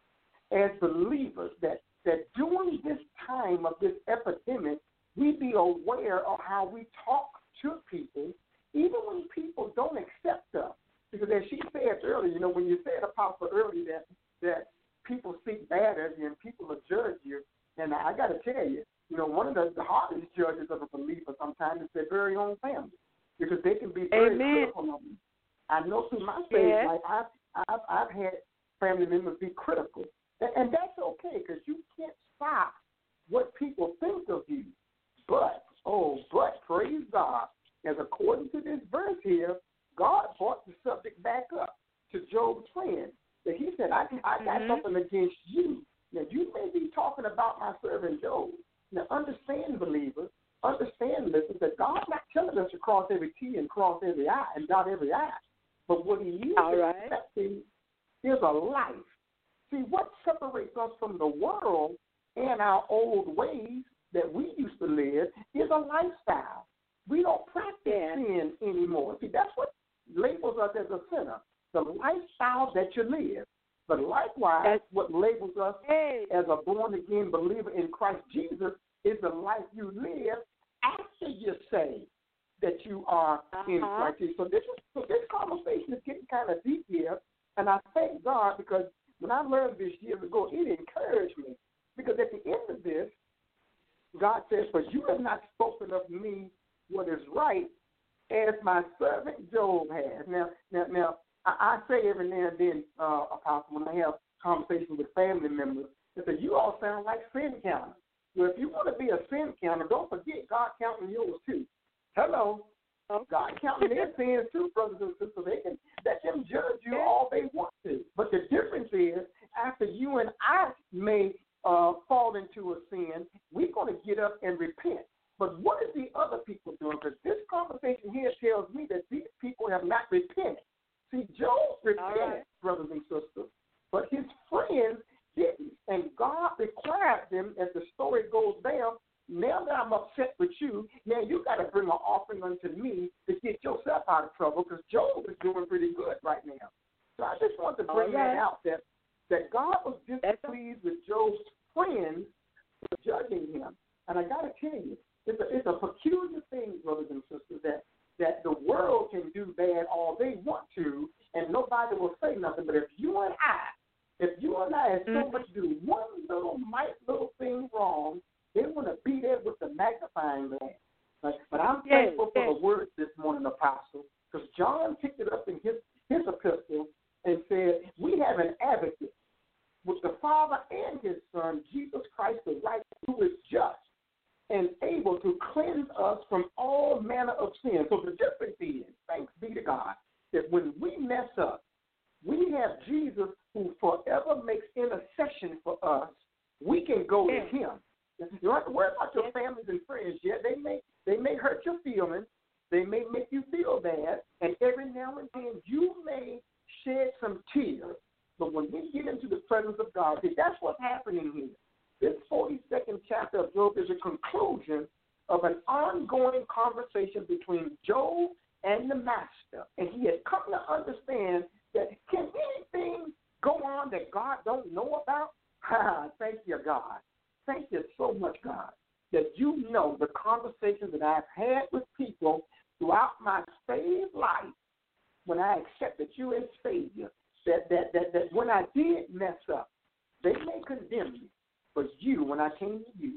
as believers that, that during this time of this epidemic, we be aware of how we talk to people, even when people don't accept us. Because as she said earlier, you know, when you said, Apostle, earlier that, that people speak bad of you and people will judge you, and I got to tell you, you know, one of the, the hardest judges of a believer sometimes is their very own family, because they can be very Amen. critical of you. I know through my faith yeah. life, I've, I've, I've had family members be critical. And, and that's okay, because you can't stop what people think of you. But, oh, but praise God, as according to this verse here, God brought the subject back up to Job's friend. That he said, I, I got mm-hmm. something against you. Now, you may be talking about my servant Job. Now, understand, believers, understand, listeners, that God's not telling us to cross every T and cross every I and dot every I. But what he is All right. expecting is a life. See, what separates us from the world and our old ways that we used to live is a lifestyle. We don't practice yeah. sin anymore. See, that's what labels us as a sinner, the lifestyle that you live. But likewise, that's what labels us hey. as a born-again believer in Christ Jesus is the life you live after you say that you are uh-huh. in Christ Jesus. So this, is, so this conversation is getting kind of deep here, and I thank God because when I learned this years ago, it encouraged me. Because at the end of this, God says, for you have not spoken of me what is right, as my servant Job has. Now, now, now I, I say every now and then, uh, Apostle, when I have conversations with family members, they say, you all sound like sin counters. Well, if you want to be a sin counter, don't forget God counting yours too. Hello. God counting their sins too, brothers and sisters. They can let them judge you all they want to. But the difference is, after you and I may uh, fall into a sin, we're going to get up and repent. But what is the other people doing? Because this conversation here tells me that these people have not repented. See, Job repented, right, brothers and sisters, but his friends didn't. And God required them, as the story goes down, now that I'm upset with you, now you got to bring an offering unto me to get yourself out of trouble, because Job is doing pretty good right now. So I just want to bring right. that out, that, that God was displeased with Job's friends for judging him. And I got to tell you, it's a, it's a peculiar thing, brothers and sisters, that, that the world can do bad all they want to, and nobody will say nothing. But if you and I, if you and I have so mm-hmm. much do one little, mite little thing wrong, they want to be there with the magnifying glass. But, but I'm yes, thankful yes. for the word this morning, Apostle, because John picked it up in his, his epistle and said, we have an advocate with the Father and his Son, Jesus Christ the righteous, who is just and able to cleanse us from all manner of sin. So the difference is, thanks be to God, that when we mess up, we have Jesus who forever makes intercession for us. We can go yes. to him. You don't have to worry about your families and friends yet. They may they may hurt your feelings. They may make you feel bad. And every now and then you may shed some tears. But when we get into the presence of God, see, that's what's happening here. This forty-second chapter of Job is a conclusion of an ongoing conversation between Job and the Master. And he has come to understand that can anything go on that God don't know about? Ha, thank you, God. Thank you so much, God, that you know the conversations that I've had with people throughout my saved life when I accepted you as Savior, that, that, that, that when I did mess up, they may condemn me, but you, when I came to you,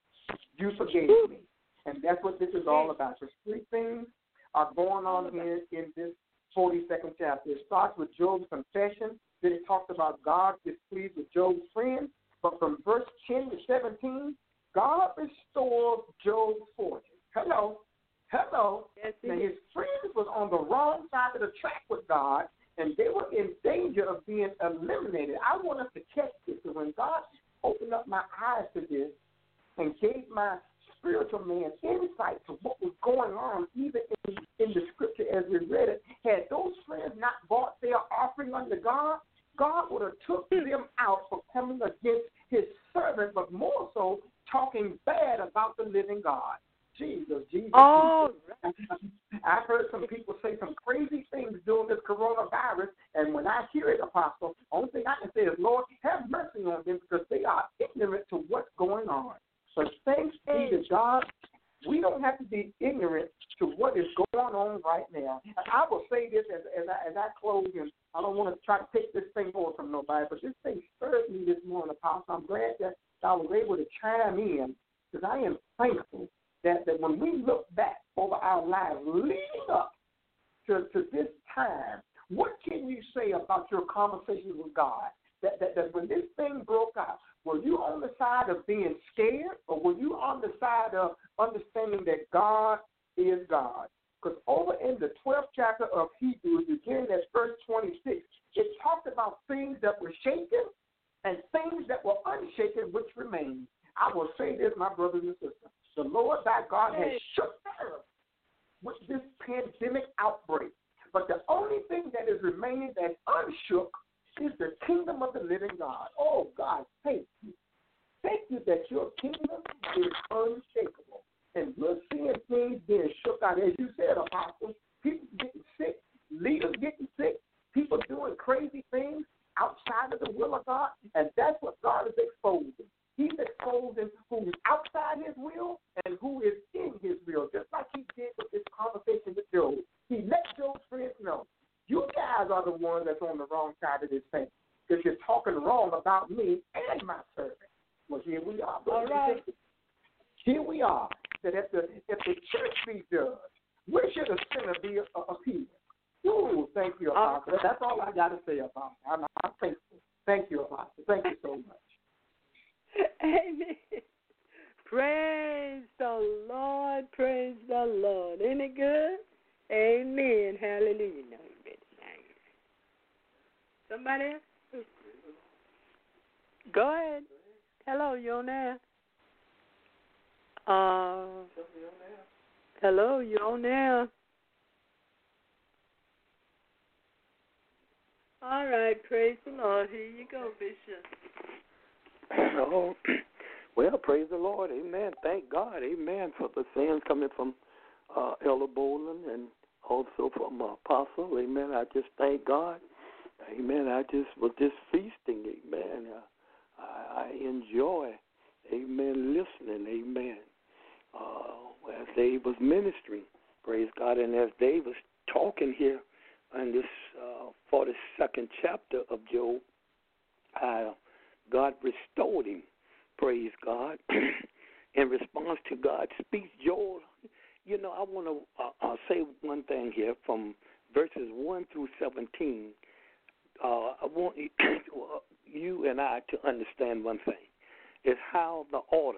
you forgave me. And that's what this is all about. So three things are going on here in this forty-second chapter. It starts with Job's confession. Then it talks about God displeased with Job's friends. But from verse ten to seventeen, God restores Job's fortune. Hello. Hello. Yes, now, his friends was on the wrong side of the track with God, and they were in danger of being eliminated. I want us to catch this. So when God opened up my eyes to this and gave my spiritual man insight to what was going on, even in, in the scripture as we read it, had those friends not brought their offering unto God, God would have took them out for coming against his servant, but more so talking bad about the living God. Jesus, Jesus. Oh, Jesus. I've heard some people say some crazy things during this coronavirus, and when I hear it, Apostle, only thing I can say is, Lord, have mercy on them because they are ignorant to what's going on. But thanks be to God, we don't have to be ignorant to what is going on right now. I will say this as, as, I, as I close, and I don't want to try to take this thing over from nobody, but this thing stirred me this morning, Apostle. I'm glad that I was able to chime in because I am thankful that, that when we look back over our lives leading up to, to this time, what can you say about your conversations with God? That, that, that when this thing broke out, were you on the side of being scared, or were you on the side of understanding that God is God? Because over in the twelfth chapter of Hebrews, beginning at verse twenty-six, it talked about things that were shaken and things that were unshaken, which remain. I will say this, my brothers and sisters. The Lord thy God has shook the earth with this pandemic outbreak. But the only thing that is remaining that's unshook is the kingdom of the living God. Oh, God, thank you. Thank you that your kingdom is unshakable. And we're seeing things being shook out. As you said, Apostle, people getting sick, leaders getting sick, people doing crazy things outside of the will of God. And that's what God is exposing. He's exposing who's outside his will and who is in his will, just like he did with this conversation with Job. He let Job's friends know, you guys are the ones that's on the wrong side of this thing because you're talking wrong about me and my servant. Well, here we are. All right. Here we are. That if the, if the church be judged, where should a sinner be uh, appeased? Ooh, thank you, Apostle. Uh, That's all I got to say, Apostle. I'm, I'm thankful. Thank you, Apostle. Thank you so much. Amen. Praise the Lord. Praise the Lord. Isn't it good? Amen. Hallelujah. No, you better sing. Somebody else? Go ahead. Hello, you on there? Uh, hello, you on there? All right, praise the Lord. Here you go, Bishop. Oh, well, praise the Lord. Amen. Thank God. Amen. For the sins coming from uh, Elder Boland and also from uh, Apostle. Amen. I just thank God. Amen. I just was just feasting. Amen. Uh, I, I enjoy, amen, listening. Amen. Uh, as Dave was ministering, praise God, and as Dave was talking here in this uh, forty-second chapter of Job, uh, God restored him, praise God, in response to God's speech. Joel, you know, I want to uh, uh, say one thing here from verses one through seventeen. Uh, I want you, you and I to understand one thing, is how the order.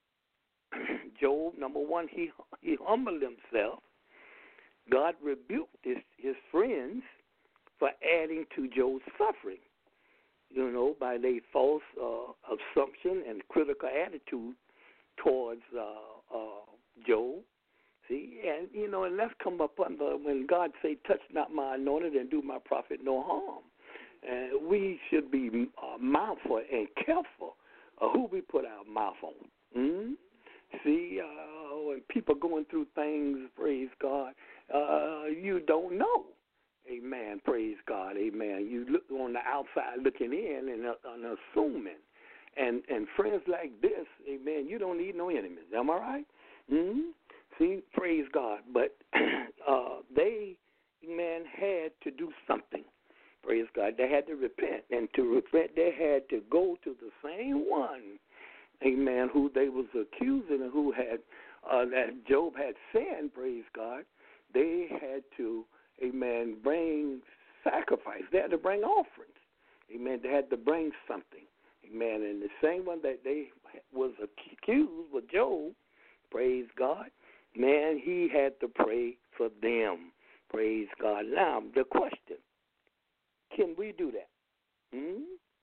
Job, number one, he he humbled himself. God rebuked his, his friends for adding to Job's suffering, you know, by their false uh, assumption and critical attitude towards uh, uh, Job. See, and, you know, and let's come up under when God say, touch not my anointed and do my prophet no harm. And we should be uh, mindful and careful of who we put our mouth on. Mm-hmm. See, uh, when people going through things, praise God, uh, you don't know. Amen. Praise God. Amen. You look on the outside looking in and, uh, and assuming. And and friends like this, amen, you don't need no enemies. Am I right? Mm-hmm. See, praise God. But uh, they, man, had to do something. Praise God. They had to repent. And to repent, they had to go to the same one, amen, who they was accusing and who had, uh, that Job had sinned, praise God. They had to, amen, bring sacrifice. They had to bring offerings. Amen. They had to bring something. Amen. And the same one that they was accused with Job, praise God, man, he had to pray for them. Praise God. Now, the question, can we do that? Hmm?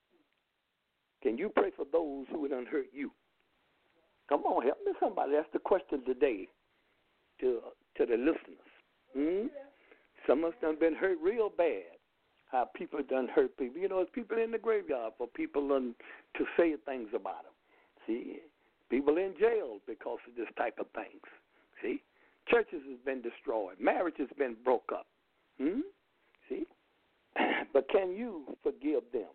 Can you pray for those who would hurt you? Come on, help me somebody. That's the question today to to the listeners. Hmm? Some of us done been hurt real bad. How people done hurt people. You know, it's people in the graveyard for people done to say things about them. See, people in jail because of this type of things. See, churches has been destroyed. Marriage has been broke up. Hmm? See, but can you forgive them?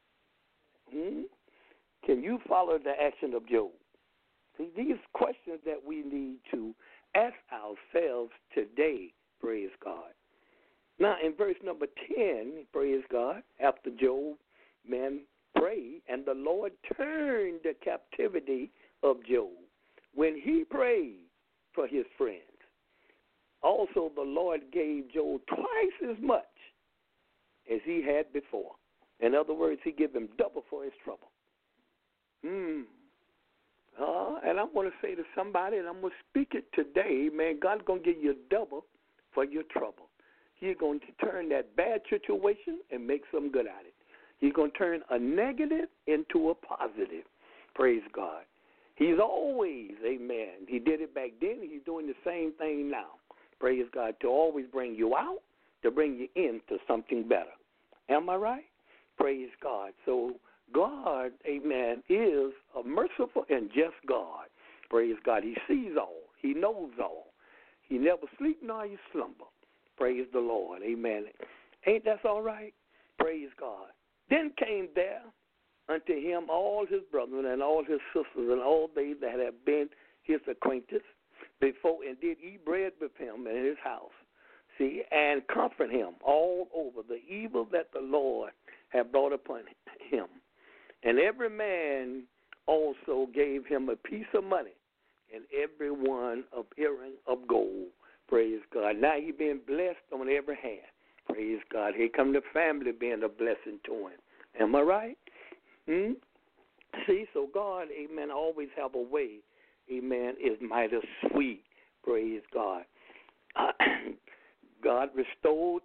Hmm? Can you follow the action of Job? See, these questions that we need to ask ourselves today, praise God. Now, in verse number ten, praise God, after Job, man, prayed, and the Lord turned the captivity of Job when he prayed for his friends. Also, the Lord gave Job twice as much as he had before. In other words, he gave him double for his trouble. Hmm. Uh, and I'm going to say to somebody, and I'm going to speak it today, man, God's going to give you double for your trouble. He's going to turn that bad situation and make some good out of it. He's going to turn a negative into a positive. Praise God. He's always, amen. He did it back then. He's doing the same thing now. Praise God. To always bring you out, to bring you into something better. Am I right? Praise God. So God, amen, is a merciful and just God. Praise God. He sees all. He knows all. He never sleep nor he slumber. Praise the Lord. Amen. Ain't that all right? Praise God. Then came there unto him all his brethren and all his sisters and all they that had been his acquaintance before and did eat bread with him in his house. See, and comfort him all over the evil that the Lord had brought upon him. And every man also gave him a piece of money and every one of earring of gold. Praise God. Now he been blessed on every hand. Praise God. Here come the family being a blessing to him. Am I right? Hmm? See, so God, amen, always have a way, amen, is mighty sweet. Praise God. Uh, God restored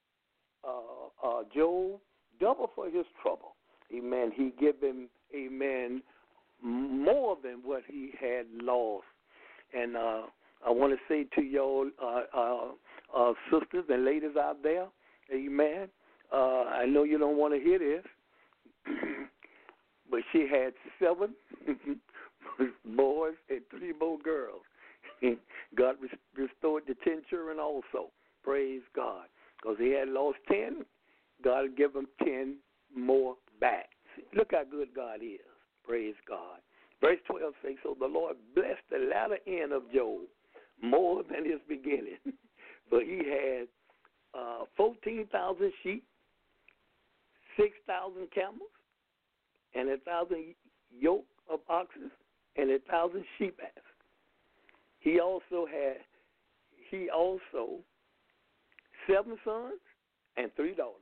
uh, uh, Job double for his trouble. Amen. He gave him, amen, more than what he had lost. And uh, I want to say to y'all, uh, uh, uh, sisters and ladies out there, amen, uh, I know you don't want to hear this, but she had seven boys and three more girls. God restored the ten children also. Praise God. Because he had lost ten, God gave him ten more back. Look how good God is. Praise God. Verse twelve says, so the Lord blessed the latter end of Job more than his beginning. For he had uh, fourteen thousand sheep, six thousand camels, and a thousand yoke of oxen, and a thousand sheep asses. He also had, he also, seven sons and three daughters.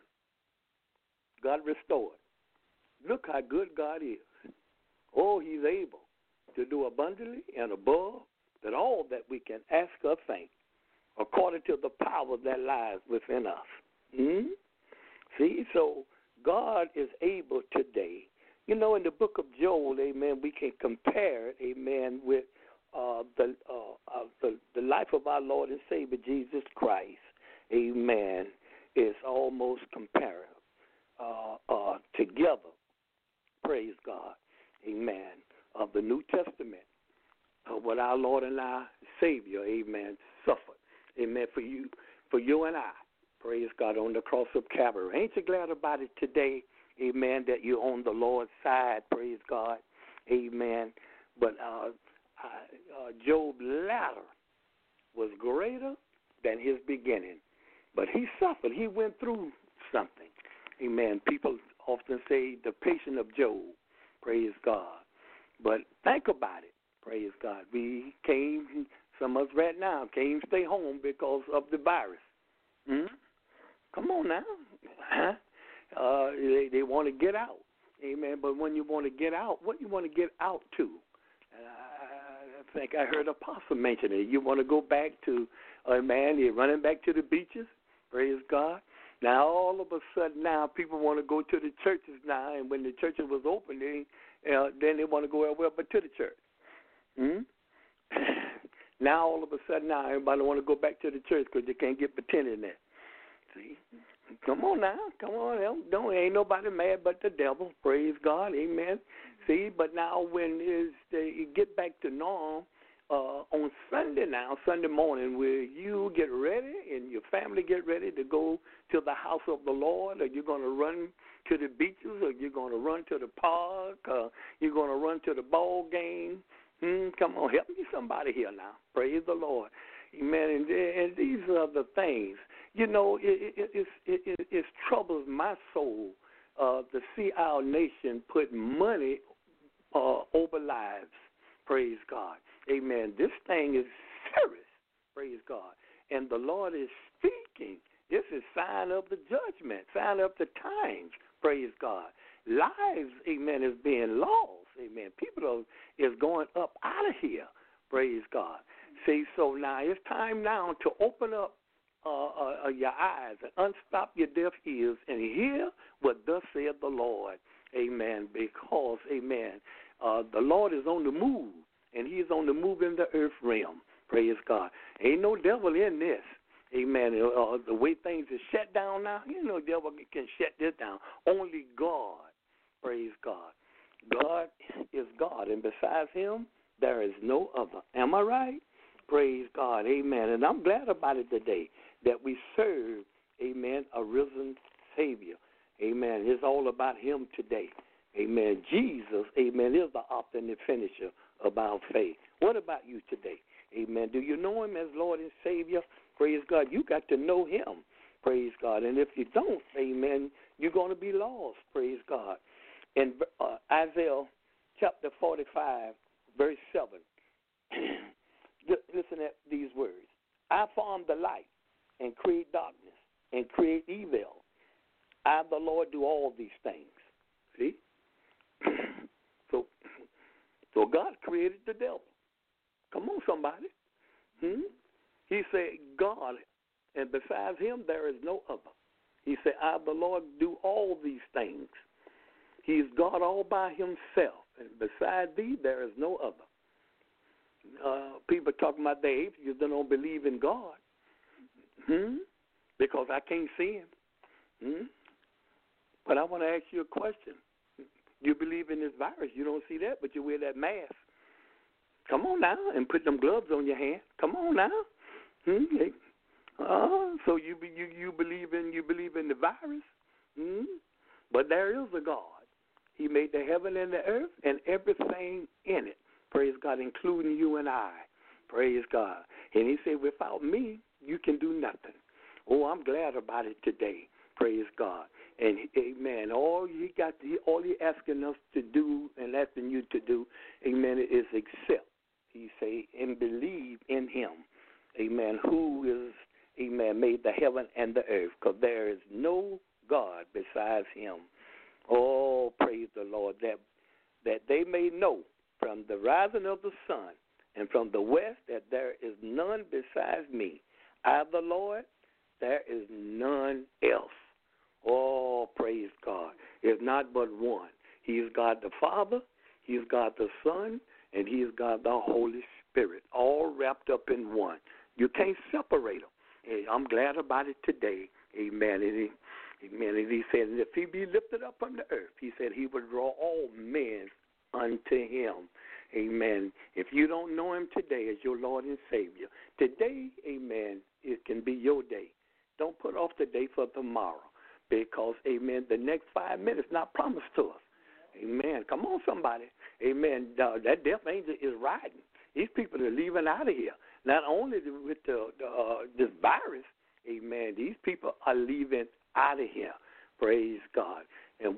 God restored. Look how good God is. Oh, he's able to do abundantly and above that all that we can ask or think, according to the power that lies within us. Hmm? See, so God is able today. You know, in the book of Joel, amen, we can compare it, amen, with uh, the, uh, uh, the the life of our Lord and Savior Jesus Christ, amen, is almost comparative uh, uh, together. Praise God, amen, of the New Testament, of what our Lord and our Savior, amen, suffered, amen, for you, for you and I. Praise God, on the cross of Calvary. Ain't you glad about it today, amen, that you're on the Lord's side, praise God, amen. But uh, uh, Job's latter was greater than his beginning. But he suffered. He went through something, amen. People often say the patience of Job, praise God. But think about it, praise God. We came, some of us right now, can't stay home because of the virus. Hmm? Come on now. Huh? Uh, they, they want to get out. Amen. But when you want to get out, what you want to get out to? Uh, I think I heard Apostle mention it. You want to go back to, uh, man, you're running back to the beaches. Praise God. Now, all of a sudden now, people want to go to the churches now, and when the churches was open, they, uh, then they want to go everywhere but to the church. Hmm? Now, all of a sudden now, everybody want to go back to the church because they can't get pretending in there. See? Come on now. Come on. Don't, don't ain't nobody mad but the devil. Praise God. Amen. See, but now when is they get back to norm, uh, on Sunday now, Sunday morning, where you get ready and your family get ready to go to the house of the Lord, or you're going to run to the beaches, or you're going to run to the park, or you're going to run to the ball game. Hmm, come on, help me somebody here now. Praise the Lord. Amen. And, and these are the things. You know, it, it, it, it, it, it troubles my soul uh, to see our nation put money uh, over lives. Praise God. Amen. This thing is serious. Praise God. And the Lord is speaking. This is sign of the judgment, sign of the times. Praise God. Lives, amen, is being lost. Amen. People are, is going up out of here. Praise God. See, so now it's time now to open up uh, uh, your eyes and unstop your deaf ears and hear what thus saith the Lord. Amen. Because, amen, uh, the Lord is on the move, and he is on the move in the earth realm. Praise God. Ain't no devil in this. Amen. Uh, the way things are shut down now, you know, devil can shut this down. Only God. Praise God. God is God, and besides him, there is no other. Am I right? Praise God. Amen. And I'm glad about it today that we serve, amen, a risen Savior. Amen. It's all about him today. Amen. Jesus, amen, is the author and the finisher of our faith. What about you today? Amen. Do you know him as Lord and Savior? Praise God. You got to know him. Praise God. And if you don't, amen, you're going to be lost. Praise God. In uh, Isaiah chapter forty-five, verse seven. Listen at these words. I form the light and create darkness and create evil. I, the Lord, do all these things. See? so, so God created the devil. Come on, somebody. Hmm? He said, God, and besides him there is no other. He said, I, the Lord, do all these things. He is God all by himself, and beside thee there is no other. Uh, people talking about they atheists, they don't believe in God. Hmm? Because I can't see him. Hmm? But I want to ask you a question. You believe in this virus. You don't see that, but you wear that mask. Come on now, and put them gloves on your hand. Come on now. Hmm? Uh, so you you you believe in you believe in the virus. Hmm? But there is a God. He made the heaven and the earth and everything in it. Praise God, including you and I. Praise God. And he said, without me, you can do nothing. Oh, I'm glad about it today. Praise God. And amen. All you got, all he asking us to do and asking you to do, amen, is accept. He say, and believe in him. Amen. Who is, amen, made the heaven and the earth. Because there is no God besides him. Oh, praise the Lord. That that they may know from the rising of the sun and from the west that there is none besides me. I, the Lord, there is none else. Oh, praise God. There's not but one. He is God the Father, he is God the Son, and he is God the Holy Spirit, all wrapped up in one. You can't separate them. Hey, I'm glad about it today. Amen. And he, amen. And he said, if he be lifted up from the earth, he said he would draw all men unto him. Amen. If you don't know him today as your Lord and Savior, today, amen, it can be your day. Don't put off the day for tomorrow because, amen, the next five minutes not promised to us. Amen. Come on, somebody. Amen. Uh, that death angel is riding. These people are leaving out of here. Not only with the, the uh, this virus, amen, these people are leaving out of here. Praise God. And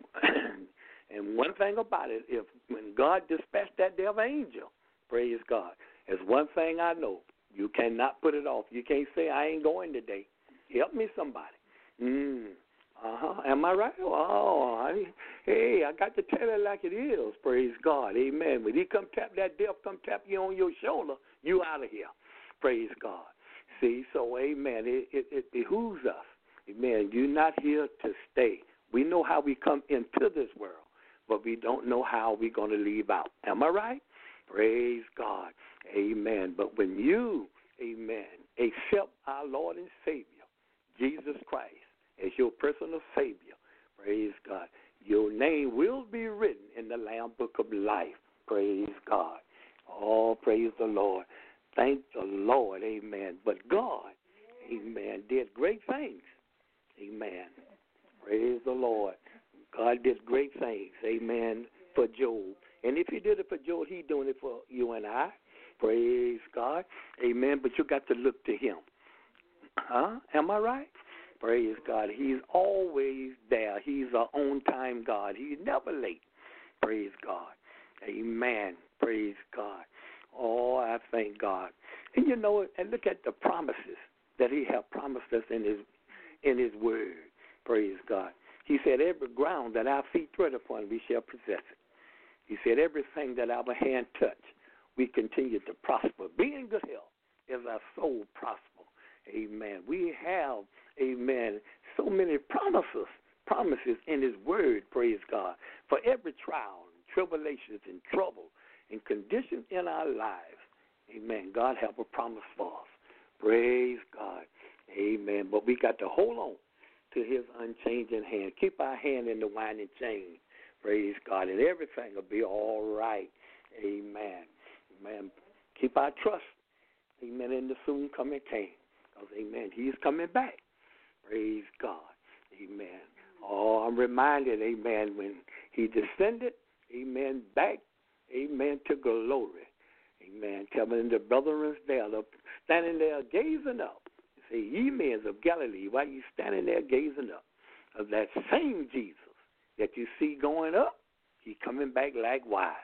and one thing about it, if when God dispatched that devil angel, praise God, there's one thing I know. You cannot put it off. You can't say, I ain't going today. Help me, somebody. Mm. Uh-huh. Am I right? Oh, I, hey, I got to tell it like it is. Praise God. Amen. When he come tap that death, come tap you on your shoulder, you out of here. Praise God. See, so, amen, it, it, it behooves us. Amen. You're not here to stay. We know how we come into this world, but we don't know how we're going to leave out. Am I right? Praise God. Amen. But when you, amen, accept our Lord and Savior, Jesus Christ, as your personal Savior, praise God, your name will be written in the Lamb Book of Life. Praise God. Oh, praise the Lord. Thank the Lord. Amen. But God, amen, did great things. Amen. Praise the Lord. God did great things. Amen. For Job. And if he did it for Job, he's doing it for you and I. Praise God. Amen. But you got to look to him. Huh? Am I right? Praise God. He's always there. He's an on-time God. He's never late. Praise God. Amen. Praise God. Oh, I thank God. And you know, and look at the promises that he has promised us in his in his word. Praise God. He said, every ground that our feet tread upon, we shall possess it. He said, everything that our hand touch, we continue to prosper. Be in good health as our soul prosper. Amen. We have, amen, so many promises, promises in his word, praise God, for every trial, and tribulations, and trouble, and conditions in our lives. Amen. God have a promise for us. Praise God. Amen. But we got to hold on to his unchanging hand. Keep our hand in the winding chain. Praise God. And everything will be all right. Amen. Amen. Keep our trust. Amen. In the soon coming King. Because, amen, he's coming back. Praise God. Amen. Oh, I'm reminded, amen, when he descended, amen, back, amen, to glory. Amen. Telling the brethren there, standing there gazing up. Say, ye men of Galilee, why you standing there gazing up? Of that same Jesus that you see going up, he coming back likewise.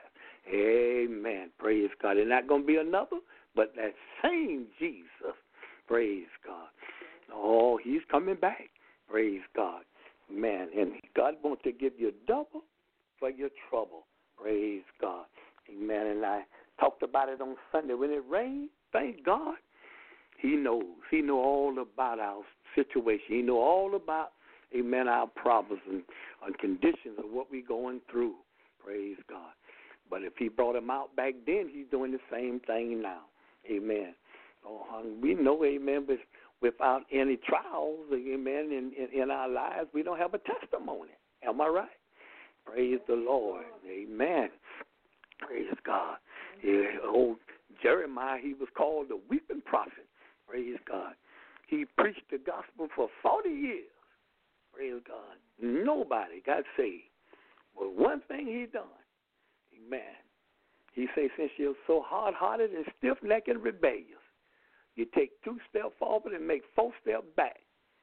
Amen. Praise God. There's not going to be another, but that same Jesus. Praise God. Oh, he's coming back. Praise God. Man, and God wants to give you double for your trouble. Praise God. Amen. And I talked about it on Sunday. When it rained, thank God, he knows. He knows all about our situation. He knows all about, amen, our problems and, and conditions of what we're going through. Praise God. But if he brought him out back then, he's doing the same thing now. Amen. Oh, we know, amen, but without any trials, amen, in, in, in our lives, we don't have a testimony. Am I right? Praise the Lord. Amen. Praise God. Yeah, old Jeremiah, he was called the weeping prophet. Praise God. He preached the gospel for forty years. Praise God. Nobody got saved. But one thing he done, amen, he said, since you're so hard-hearted and stiff-necked and rebellious, you take two steps forward and make four steps back.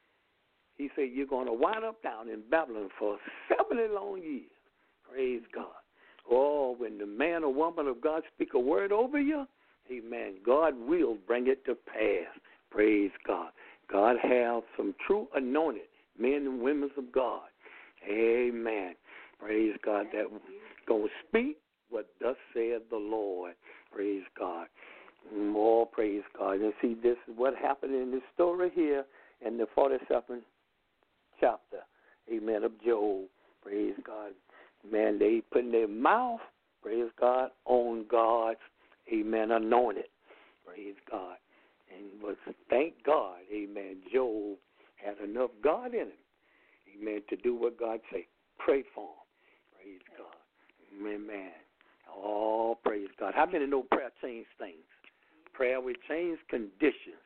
He said, you're going to wind up down in Babylon for seventy long years. Praise God. Oh, when the man or woman of God speak a word over you, amen, God will bring it to pass. Praise God. God have some true anointed men and women of God. Amen. Praise God. That going to speak what thus saith the Lord. Praise God. More praise God. And see, this is what happened in this story here in the forty-seventh chapter, amen, of Job. Praise God. Man, they put their mouth, praise God, on God's, amen, anointed. Praise God. And was, thank God, amen, Job had enough God in him, amen, to do what God said. Pray for him. Praise God. Amen. Oh, praise God. How many know prayer changes things? Prayer will change conditions.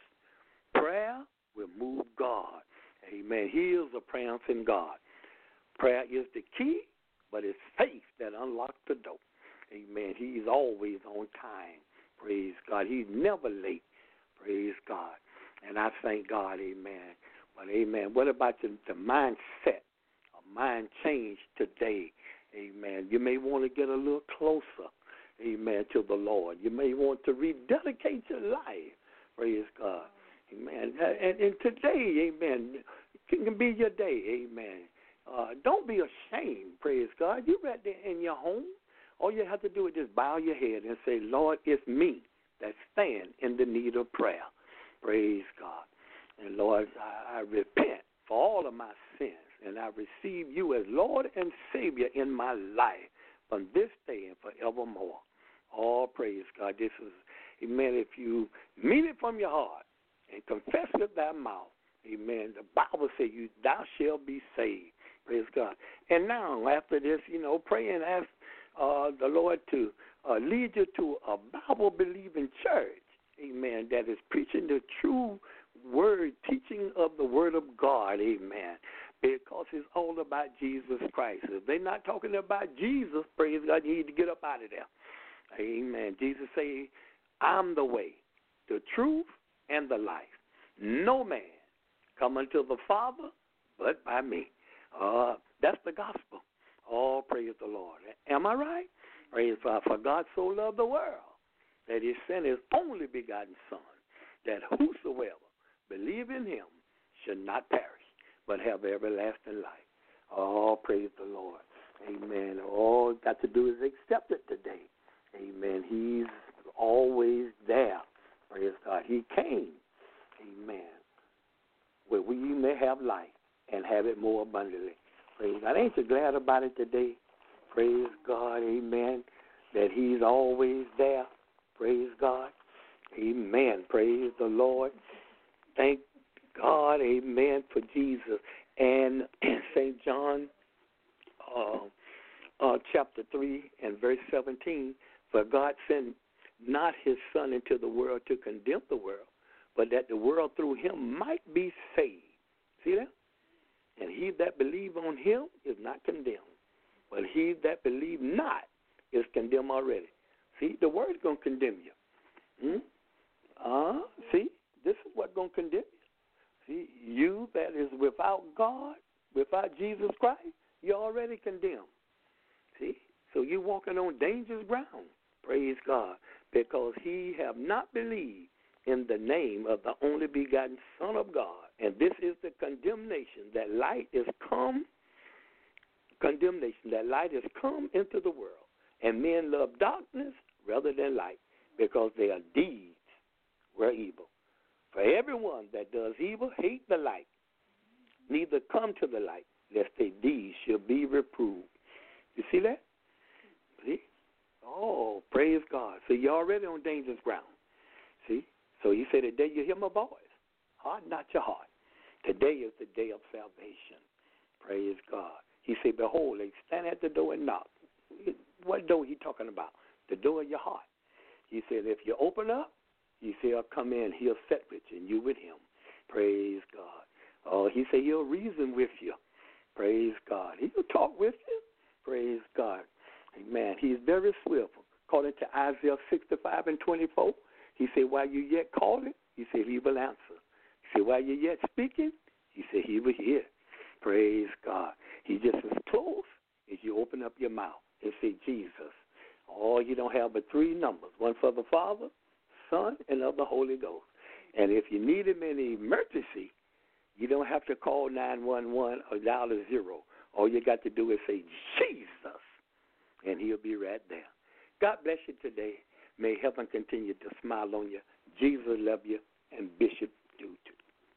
Prayer will move God. Amen. He is a prayer-answering God. Prayer is the key, but it's faith that unlocks the door. Amen. He's always on time. Praise God. He's never late. Praise God. And I thank God, amen. But, amen, what about the, the mindset, a mind change today? Amen. You may want to get a little closer, amen, to the Lord. You may want to rededicate your life. Praise God. Amen. And, and today, amen, can be your day, amen. Uh, don't be ashamed, praise God. You're right there in your home. All you have to do is just bow your head and say, Lord, it's me that stand in the need of prayer. Praise God. And, Lord, I, I repent for all of my sins, and I receive you as Lord and Savior in my life from this day and forevermore. All praise God. This is, amen, if you mean it from your heart and confess with thy mouth, amen, the Bible says you thou shalt be saved. Praise God. And now, after this, you know, pray and ask uh, the Lord to uh, lead you to a Bible-believing church, amen, that is preaching the true word, teaching of the word of God, amen, because it's all about Jesus Christ. If they're not talking about Jesus, praise God, you need to get up out of there. Amen. Jesus say, I'm the way, the truth, and the life. No man come unto the Father but by me. Uh, that's the gospel. Oh, praise the Lord. Am I right? Praise God. For God so loved the world that he sent his only begotten Son, that whosoever believe in him should not perish, but have everlasting life. Oh, praise the Lord. Amen. All got to do is accept it today. Amen. He's always there. Praise God. He came. Amen. Where we may have life and have it more abundantly. Praise God. Ain't you glad about it today? Praise God. Amen. That he's always there. Praise God. Amen. Praise the Lord. Thank God. Amen for Jesus. And Saint John uh, uh, chapter three and verse seventeen, for God sent not his Son into the world to condemn the world, but that the world through him might be saved. See that? And he that believe on him is not condemned, but he that believe not is condemned already. See, the word's going to condemn you. Hmm? Uh, see, this is what's going to condemn you. See, you that is without God, without Jesus Christ, you're already condemned. See, So you're walking on dangerous ground. Praise God. Because he have not believed in the name of the only begotten Son of God. And this is the condemnation, that light is come, condemnation, that light is come into the world. And men love darkness rather than light, because their deeds were evil. For everyone that does evil hate the light, neither come to the light, lest their deeds should be reproved. You see that? See? Oh, praise God. So you're already on dangerous ground. See? So he said, today you hear my voice. Harden not your heart. Today is the day of salvation. Praise God. He said, behold, they stand at the door and knock. What door he talking about? The door of your heart. He said, if you open up, he said, I'll come in. He'll sit with you and you with him. Praise God. Oh, he said, he'll reason with you. Praise God. He'll talk with you. Praise God. Amen. He's very swift. According to Isaiah sixty-five and twenty-four, he said, while you yet calling, he said, he will answer. He said, while you yet speaking, he said, he will hear. Praise God. He just as close as you open up your mouth and say, Jesus. Oh, you don't have but three numbers, one for the Father, Son, and of the Holy Ghost. And if you need him in an emergency, you don't have to call nine one one or dial a zero. All you got to do is say, Jesus, and he'll be right there. God bless you today. May heaven continue to smile on you. Jesus love you, and Bishop do too.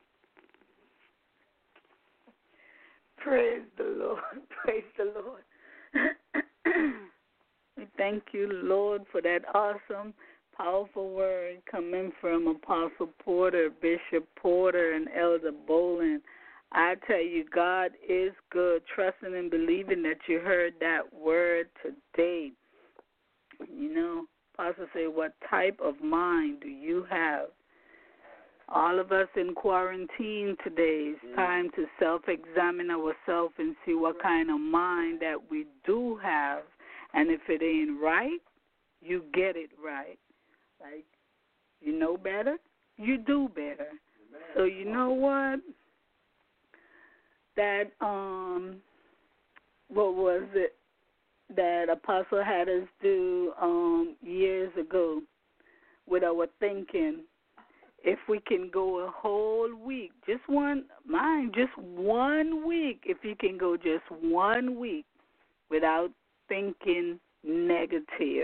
Praise the Lord. Praise the Lord. We thank you, Lord, for that awesome, powerful word coming from Apostle Porter, Bishop Porter, and Elder Boland. I tell you, God is good. Trusting and believing that you heard that word today. You know, Apostle said, what type of mind do you have? All of us in quarantine today, it's time to self-examine ourselves and see what kind of mind that we do have. And if it ain't right, you get it right. Like, you know better, you do better. So you know what? That, um, what was it that Apostle had us do um, years ago with our thinking? If we can go a whole week, just one, mind, just one week, if you can go just one week without thinking negative.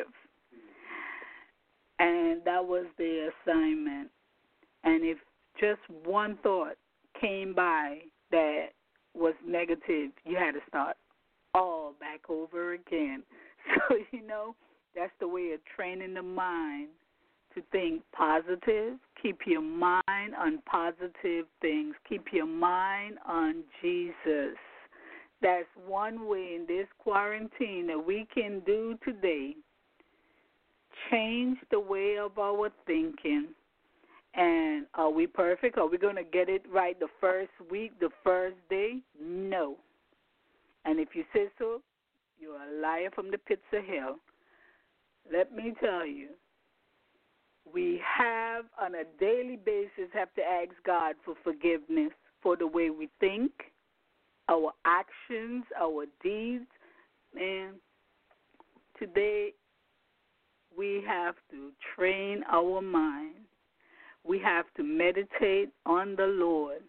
And that was the assignment. And if just one thought came by that was negative, you had to start all back over again. So, you know, that's the way of training the mind to think positive. Keep your mind on positive things. Keep your mind on Jesus. That's one way in this quarantine that we can do today. Change the way of our thinking. And are we perfect? Are we going to get it right the first week, the first day? No. And if you say so, you're a liar from the pits of hell. Let me tell you, we have on a daily basis have to ask God for forgiveness for the way we think, our actions, our deeds. And today we have to train our mind. We have to meditate on the Lord.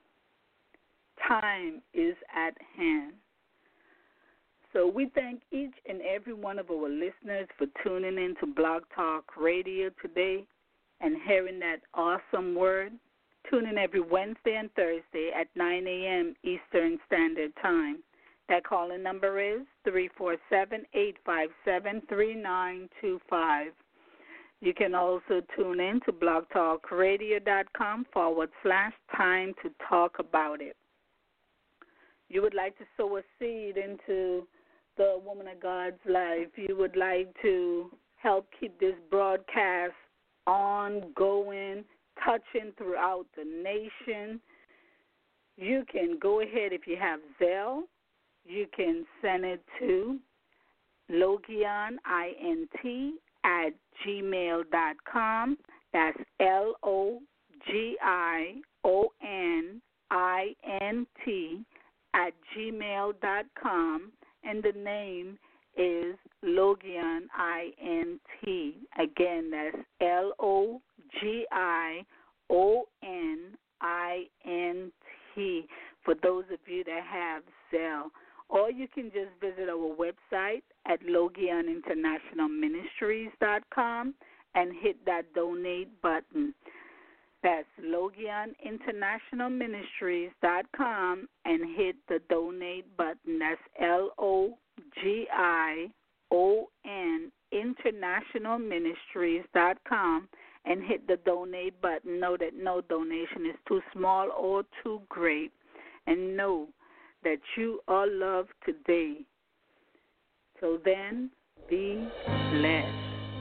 Time is at hand. So we thank each and every one of our listeners for tuning in to Blog Talk Radio today and hearing that awesome word. Tune in every Wednesday and Thursday at nine a.m. Eastern Standard Time. That calling number is three four seven, eight five seven, three nine two five. You can also tune in to blogtalkradio.com forward slash time to talk about it. You would like to sow a seed into the woman of God's life. You would like to help keep this broadcast ongoing, touching throughout the nation. You can go ahead, if you have Zelle, you can send it to Logion, I N T, at gmail dot com. That's L O G I O N I N T at gmail dot com. And the name is Logion, I N T. Again, that's L O G I O N I N T for those of you that have Zelle. Or you can just visit our website at Logion International Ministries dot com and hit that donate button. That's Logion International Ministries dot com and hit the donate button. That's L O G I O N International Ministries dot com and hit the donate button. Know that no donation is too small or too great. And know that you are loved today. So then, be blessed.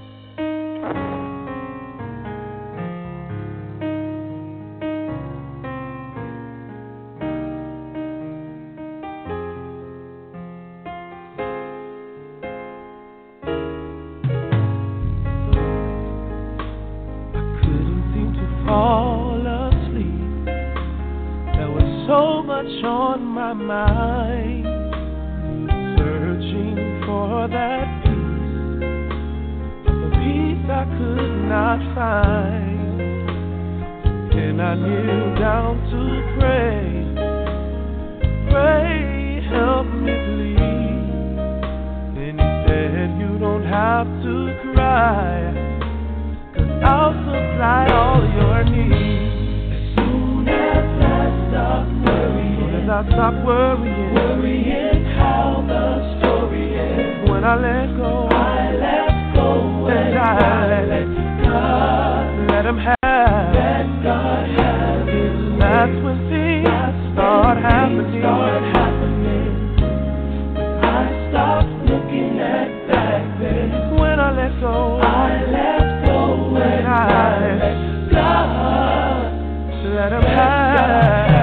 On my mind, searching for that peace, the peace I could not find. And I kneel down to pray, pray, help me please. And he said, you don't have to cry, 'cause I'll supply all your needs. As soon as I stop I stop worrying, worrying how the story ends. When I let go, I let go, and I let, let God, let Him have, let God have His. That's when things That's start when happening. Things start happening. I stop looking at back then. When I let go, I let go, and I let God, let Him have.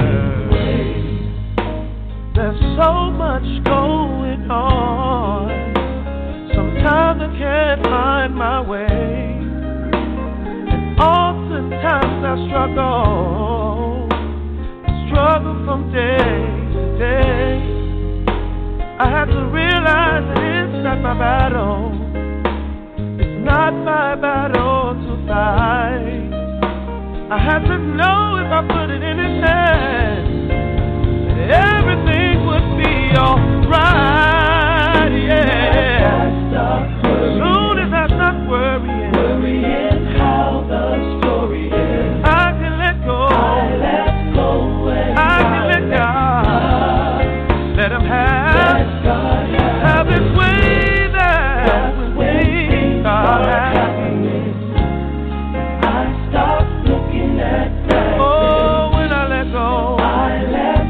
There's so much going on. Sometimes I can't find my way. And oftentimes I struggle, struggle from day to day. I have to realize that it's not my battle. It's not my battle to fight. I have to know if I put it in His hands, everything would be alright, yeah. As soon as I stop worrying, worrying how the story ends, I can let go. I let go and I can let God. Let Him have, have His way there. When things start happening, I stop looking at that. Oh, when I let go, I let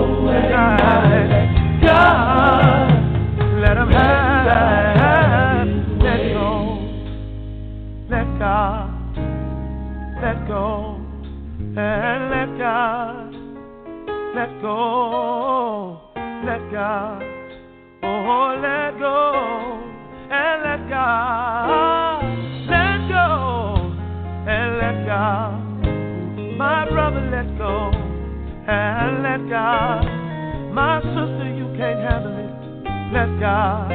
God, let Him have, let go, let God, let go, and let God, let go, let God, oh, let go, and let God, let go, and let God, my brother, let go, and let God. My sister, you can't handle it. Let God.